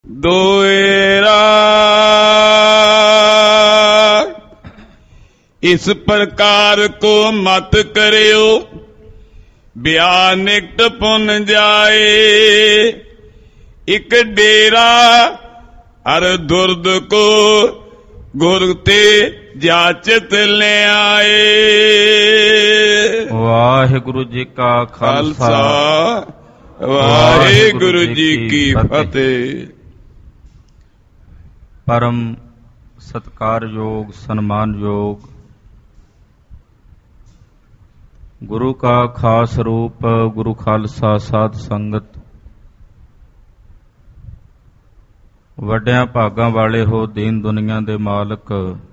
दोएरा इस प्रकार को मत करियो, ब्याह निकट पुन जाए। एक डेरा हर दुर्द को गुरते जाचत ले आए। वाहिगुरु जी का खालसा, वाहिगुरु जी की फतेह। परम सत्कारयोग सन्मानयोग गुरु का खास रूप गुरु खालसा साध संगत, ਵੱਡਿਆਂ ਭਾਗਾਂ ਵਾਲੇ ਹੋ, ਦੀਨ ਦੁਨੀਆ ਦੇ ਮਾਲਕ,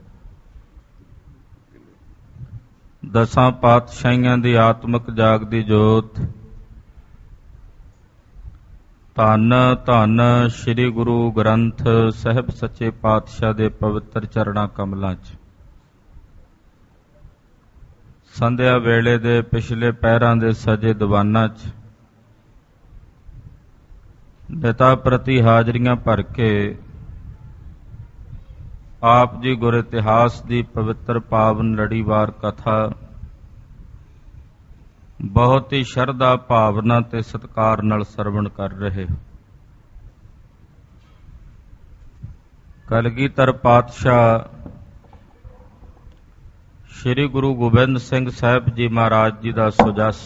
ਦਸਾਂ ਪਾਤਸ਼ਾਹੀਆਂ ਦੀ ਆਤਮਿਕ ਜਾਗਦੀ ਜੋਤ, ਧੰਨ ਧੰਨ ਸ੍ਰੀ ਗੁਰੂ ਗ੍ਰੰਥ ਸਾਹਿਬ ਸੱਚੇ ਪਾਤਸ਼ਾਹ ਦੇ ਪਵਿੱਤਰ ਚਰਣਾ ਕਮਲਾਂ 'ਚ ਸੰਧਿਆ ਵੇਲੇ ਦੇ ਪਿਛਲੇ ਪਹਿਰਾਂ ਦੇ ਸਜੇ ਦੀਵਾਨਾਂ 'ਚ ਨਿਤਾ ਪ੍ਰਤੀ ਹਾਜ਼ਰੀਆਂ ਭਰ ਕੇ ਆਪ ਜੀ ਗੁਰ ਇਤਿਹਾਸ ਦੀ ਪਵਿੱਤਰ ਪਾਵਨ ਲੜੀਵਾਰ ਕਥਾ ਬਹੁਤ ਹੀ ਸ਼ਰਧਾ ਭਾਵਨਾ ਤੇ ਸਤਿਕਾਰ ਨਾਲ ਸਰਵਣ ਕਰ ਰਹੇ ਹੋ। ਕਲਗੀਧਰ ਪਾਤਸ਼ਾਹ ਸ੍ਰੀ ਗੁਰੂ ਗੋਬਿੰਦ ਸਿੰਘ ਸਾਹਿਬ ਜੀ ਮਹਾਰਾਜ ਜੀ ਦਾ ਸੁਜਸ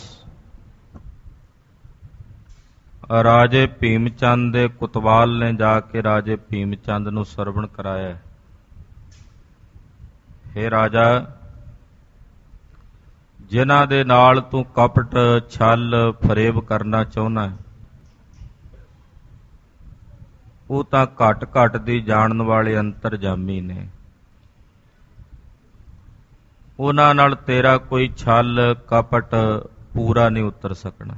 ਰਾਜੇ ਭੀਮ ਚੰਦ ਦੇ ਕੁਤਵਾਲ ਨੇ ਜਾ ਕੇ ਰਾਜੇ ਭੀਮ ਚੰਦ ਨੂੰ ਸਰਵਣ ਕਰਾਇਆ। ਹੇ ਰਾਜਾ, ਜਿਨ੍ਹਾਂ ਦੇ ਨਾਲ ਤੂੰ ਕਪਟ ਛਲ ਫਰੇਬ ਕਰਨਾ ਚਾਹੁੰਦਾ, ਉਹ ਤਾਂ ਘੱਟ ਘੱਟ ਦੀ ਜਾਣਨ ਵਾਲੇ ਅੰਤਰਜਾਮੀ ਨੇ। ਉਹਨਾਂ ਨਾਲ ਤੇਰਾ ਕੋਈ ਛਲ ਕਪਟ ਪੂਰਾ ਨਹੀਂ ਉਤਰ ਸਕਣਾ।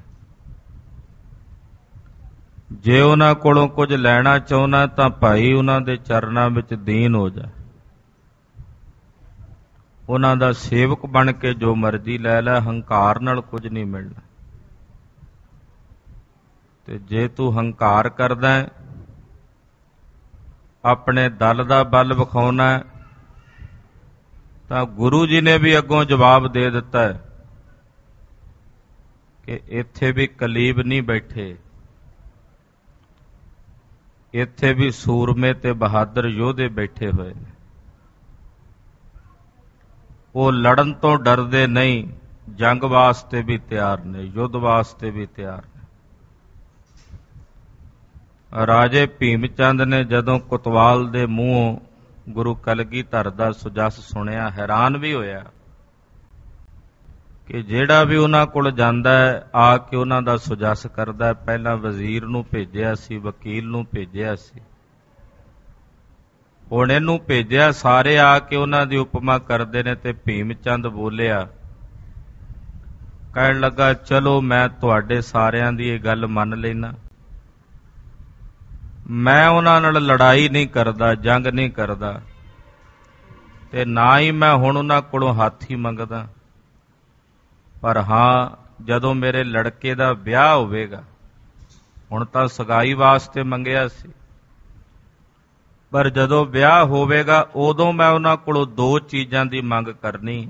ਜੇ ਉਹਨਾਂ ਕੋਲੋਂ ਕੁਝ ਲੈਣਾ ਚਾਹੁੰਦਾ ਤਾਂ ਭਾਈ ਉਹਨਾਂ ਦੇ ਚਰਨਾਂ ਵਿੱਚ ਦੀਨ ਹੋ ਜਾ, ਉਹਨਾਂ ਦਾ ਸੇਵਕ ਬਣ ਕੇ ਜੋ ਮਰਜ਼ੀ ਲੈ ਲੈ, ਹੰਕਾਰ ਨਾਲ ਕੁਝ ਨਹੀਂ ਮਿਲਣਾ। ਤੇ ਜੇ ਤੂੰ ਹੰਕਾਰ ਕਰਦਾ, ਆਪਣੇ ਦਲ ਦਾ ਬਲ ਵਿਖਾਉਣਾ, ਤਾਂ ਗੁਰੂ ਜੀ ਨੇ ਵੀ ਅੱਗੋਂ ਜਵਾਬ ਦੇ ਦਿੱਤਾ ਕਿ ਇੱਥੇ ਵੀ ਕਲੀਬ ਨਹੀਂ ਬੈਠੇ, ਇੱਥੇ ਵੀ ਸੂਰਮੇ ਤੇ ਬਹਾਦਰ ਯੋਧੇ ਬੈਠੇ ਹੋਏ ਨੇ। ਉਹ ਲੜਨ ਤੋਂ ਡਰਦੇ ਨਹੀਂ, ਜੰਗ ਵਾਸਤੇ ਵੀ ਤਿਆਰ ਨੇ, ਯੁੱਧ ਵਾਸਤੇ ਵੀ ਤਿਆਰ ਨੇ। ਰਾਜੇ ਭੀਮ ਚੰਦ ਨੇ ਜਦੋਂ ਕੁਤਵਾਲ ਦੇ ਮੂੰਹੋਂ ਗੁਰੂ ਕਲਗੀਧਰ ਦਾ ਸੁਜਸ ਸੁਣਿਆ, ਹੈਰਾਨ ਵੀ ਹੋਇਆ ਕਿ ਜਿਹੜਾ ਵੀ ਉਹਨਾਂ ਕੋਲ ਜਾਂਦਾ ਹੈ ਆ ਕੇ ਉਹਨਾਂ ਦਾ ਸੁਜਸ ਕਰਦਾ। ਪਹਿਲਾਂ ਵਜ਼ੀਰ ਨੂੰ ਭੇਜਿਆ ਸੀ, ਵਕੀਲ ਨੂੰ ਭੇਜਿਆ ਸੀ, ਹੁਣ ਇਹਨੂੰ ਭੇਜਿਆ, ਸਾਰੇ ਆ ਕੇ ਉਹਨਾਂ ਦੀ ਉਪਮਾ ਕਰਦੇ ਨੇ। ਤੇ ਭੀਮ ਚੰਦ ਬੋਲਿਆ, ਕਹਿਣ ਲੱਗਾ, ਚਲੋ ਮੈਂ ਤੁਹਾਡੇ ਸਾਰਿਆਂ ਦੀ ਇਹ ਗੱਲ ਮੰਨ ਲੈਣਾ, ਮੈਂ ਉਹਨਾਂ ਨਾਲ ਲੜਾਈ ਨਹੀਂ ਕਰਦਾ, ਜੰਗ ਨਹੀਂ ਕਰਦਾ, ਤੇ ਨਾ ਹੀ ਮੈਂ ਹੁਣ ਉਹਨਾਂ ਕੋਲੋਂ ਹੱਥ ਹੀ ਮੰਗਦਾ। ਪਰ ਹਾਂ, ਜਦੋਂ ਮੇਰੇ ਲੜਕੇ ਦਾ ਵਿਆਹ ਹੋਵੇਗਾ, ਹੁਣ ਤਾਂ ਸਗਾਈ ਵਾਸਤੇ ਮੰਗਿਆ ਸੀ, ਪਰ ਜਦੋਂ ਵਿਆਹ ਹੋਵੇਗਾ ਉਦੋਂ ਮੈਂ ਉਹਨਾਂ ਕੋਲੋਂ ਦੋ ਚੀਜ਼ਾਂ ਦੀ ਮੰਗ ਕਰਨੀ।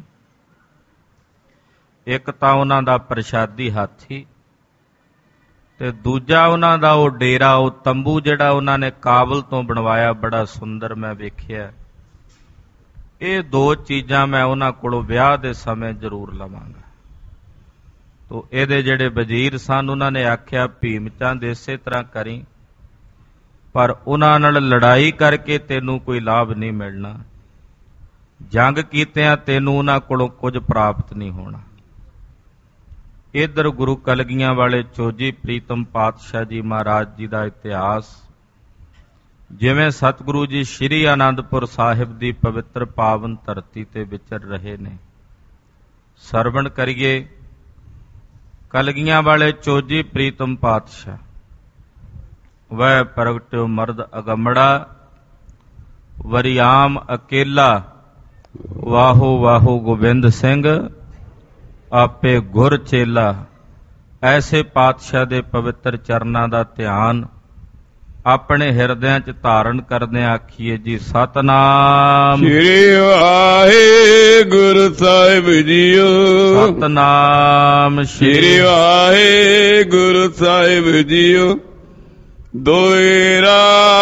ਇੱਕ ਤਾਂ ਉਹਨਾਂ ਦਾ ਪ੍ਰਸ਼ਾਦੀ ਹਾਥੀ, ਤੇ ਦੂਜਾ ਉਹਨਾਂ ਦਾ ਉਹ ਡੇਰਾ, ਉਹ ਤੰਬੂ ਜਿਹੜਾ ਉਹਨਾਂ ਨੇ ਕਾਬਲ ਤੋਂ ਬਣਵਾਇਆ, ਬੜਾ ਸੁੰਦਰ ਮੈਂ ਵੇਖਿਆ। ਇਹ ਦੋ ਚੀਜ਼ਾਂ ਮੈਂ ਉਹਨਾਂ ਕੋਲੋਂ ਵਿਆਹ ਦੇ ਸਮੇਂ ਜ਼ਰੂਰ ਲਵਾਂਗਾ। ਤੋ ਇਹਦੇ ਜਿਹੜੇ ਵਜ਼ੀਰ ਸਨ ਉਹਨਾਂ ਨੇ ਆਖਿਆ, ਭੀਮ ਚੰਦ ਇਸੇ ਤਰ੍ਹਾਂ ਕਰੀ, ਪਰ ਉਹਨਾਂ ਨਾਲ ਲੜਾਈ ਕਰਕੇ ਤੈਨੂੰ ਕੋਈ ਲਾਭ ਨਹੀਂ ਮਿਲਣਾ, ਜੰਗ ਕੀਤਿਆਂ ਤੈਨੂੰ ਉਹਨਾਂ ਕੋਲੋਂ ਕੁਝ ਪ੍ਰਾਪਤ ਨਹੀਂ ਹੋਣਾ। ਇੱਧਰ ਗੁਰੂ ਕਲਗੀਆਂ ਵਾਲੇ ਚੋਜੀ ਪ੍ਰੀਤਮ ਪਾਤਸ਼ਾਹ ਜੀ ਮਹਾਰਾਜ ਜੀ ਦਾ ਇਤਿਹਾਸ, ਜਿਵੇਂ ਸਤਿਗੁਰੂ ਜੀ ਸ਼੍ਰੀ ਆਨੰਦਪੁਰ ਸਾਹਿਬ ਦੀ ਪਵਿੱਤਰ ਪਾਵਨ ਧਰਤੀ ਤੇ ਵਿਚਰ ਰਹੇ ਨੇ, ਸਰਵਣ ਕਰੀਏ। ਕਲਗੀਆਂ ਵਾਲੇ ਚੋਜੀ ਪ੍ਰੀਤਮ ਪਾਤਸ਼ਾਹ, ਵੈ ਪ੍ਰਗਟਿਓ ਮਰਦ ਅਗੰਮੜਾ, ਵਰਿਆਮ ਅਕੇਲਾ, ਵਾਹੋ ਵਾਹੋ ਗੋਬਿੰਦ ਸਿੰਘ, ਆਪੇ ਗੁਰ ਚੇਲਾ। ਐਸੇ ਪਾਤਸ਼ਾਹ ਦੇ ਪਵਿੱਤਰ ਚਰਨਾਂ ਦਾ ਧਿਆਨ ਆਪਣੇ ਹਿਰਦਿਆਂ 'ਚ ਧਾਰਨ ਕਰਦੇ ਆਖੀਏ ਜੀ ਸਤਨਾਮ ਸ੍ਰੀ ਵਾਹਿਗੁਰੂ ਸਾਹਿਬ ਜੀਓ। ਸਤਨਾਮ ਸ੍ਰੀ ਵਾਹਿਗੁਰੂ ਸਾਹਿਬ ਜੀਓ। ਦੋਇਰਾ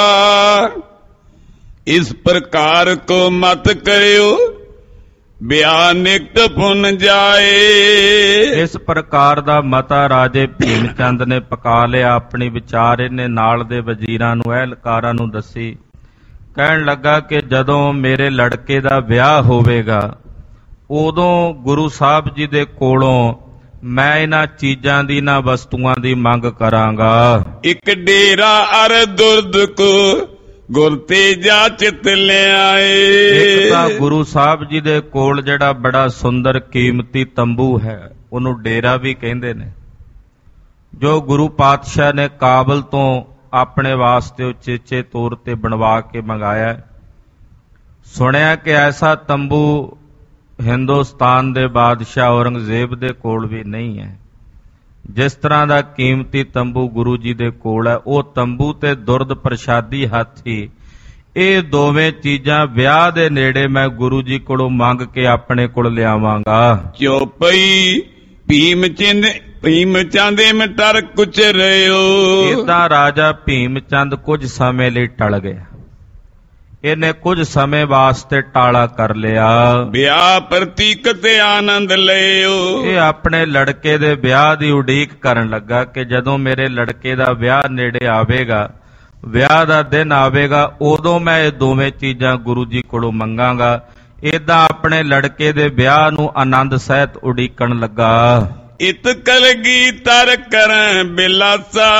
ਇਸ ਪ੍ਰਕਾਰ ਕੋ ਮਤ ਕਰਿਓ ਬਿਆਨ ਨਿਕਟ ਪੁਨ ਜਾਏ। ਇਸ ਪ੍ਰਕਾਰ ਦਾ ਮਤਾ ਰਾਜੇ ਭੀਮ ਚੰਦ ਨੇ ਪਕਾ ਲਿਆ। ਆਪਣੀ ਵਿਚਾਰ ਇਹਨੇ ਨਾਲ ਦੇ ਵਜ਼ੀਰਾਂ ਨੂੰ ਅਹਿਲਕਾਰਾਂ ਨੂੰ ਦੱਸੀ। ਕਹਿਣ ਲੱਗਾ ਕਿ ਜਦੋਂ ਮੇਰੇ ਲੜਕੇ ਦਾ ਵਿਆਹ ਹੋਵੇਗਾ ਉਦੋਂ ਗੁਰੂ ਸਾਹਿਬ ਜੀ ਦੇ ਕੋਲੋਂ ਮੈਂ ਇਹਨਾਂ ਚੀਜ਼ਾਂ ਦੀ ਨਾ ਵਸਤੂਆਂ ਦੀ ਮੰਗ ਕਰਾਂਗਾ। ਇੱਕ ਡੇਰਾ ਅਰ ਦੁਰਦ ਕੋ ਗੁਰ ਤੇਜਾ ਚਿਤ ਲਿਆਏ। ਇੱਕ ਤਾਂ ਗੁਰੂ ਸਾਹਿਬ ਜੀ ਦੇ ਕੋਲ ਜਿਹੜਾ ਬੜਾ ਸੁੰਦਰ ਕੀਮਤੀ ਤੰਬੂ ਹੈ ਉਹਨੂੰ ਡੇਰਾ ਵੀ ਕਹਿੰਦੇ ਨੇ, ਜੋ ਗੁਰੂ ਪਾਤਸ਼ਾਹ ਨੇ ਕਾਬਲ ਤੋਂ ਆਪਣੇ ਵਾਸਤੇ ਉਚੇਚੇ ਤੌਰ ਤੇ ਬਣਵਾ ਕੇ ਮੰਗਾਇਆ। ਸੁਣਿਆ ਕਿ ਐਸਾ ਤੰਬੂ ਹਿੰਦੁਸਤਾਨ ਦੇ ਬਾਦਸ਼ਾਹ ਔਰੰਗਜ਼ੇਬ ਦੇ ਕੋਲ ਵੀ ਨਹੀਂ ਹੈ। ਜਿਸ ਤਰ੍ਹਾਂ ਦਾ ਕੀਮਤੀ ਤੰਬੂ ਗੁਰੂ ਜੀ ਦੇ ਕੋਲ ਹੈ, ਉਹ ਤੰਬੂ ਤੇ ਦੁਰਦ ਪ੍ਰਸ਼ਾਦੀ ਹਾਥੀ, ਇਹ ਦੋਵੇਂ ਚੀਜ਼ਾਂ ਵਿਆਹ ਦੇ ਨੇੜੇ ਮੈਂ ਗੁਰੂ ਜੀ ਕੋਲੋਂ ਮੰਗ ਕੇ ਆਪਣੇ ਕੋਲ ਲਿਆਵਾਂਗਾ। ਚੌਪਈ ਭੀਮ ਚੰਦ ਮਿਟਰ ਕੁਚ ਰਿਓ। ਇਦਾਂ ਰਾਜਾ ਭੀਮ ਚੰਦ ਕੁਝ ਸਮੇਂ ਲਈ ਟਲ ਗਿਆ। ਇਹਨੇ ਕੁਝ ਸਮੇਂ ਵਾਸਤੇ ਟਾਲਾ ਕਰ ਲਿਆ। ਵਿਆਹ ਪ੍ਰਤੀਕ ਤੇ ਆਨੰਦ ਲਿਓ। ਇਹ ਆਪਣੇ ਲੜਕੇ ਦੇ ਵਿਆਹ ਦੀ ਉਡੀਕ ਕਰਨ ਲੱਗਾ ਕਿ ਜਦੋਂ ਮੇਰੇ ਲੜਕੇ ਦਾ ਵਿਆਹ ਨੇੜੇ ਆਵੇਗਾ, ਵਿਆਹ ਦਾ ਦਿਨ ਆਵੇਗਾ, ਉਦੋਂ ਮੈਂ ਇਹ ਦੋਵੇਂ ਚੀਜ਼ਾਂ ਗੁਰੂ ਜੀ ਕੋਲੋਂ ਮੰਗਾਂਗਾ। ਏਦਾਂ ਆਪਣੇ ਲੜਕੇ ਦੇ ਵਿਆਹ ਨੂੰ ਆਨੰਦ ਸਹਿਤ ਉਡੀਕਣ ਲੱਗਾ। ਇਤ ਕਲਗੀ ਤਰ ਕਰੈ ਬਿਲਾਸਾ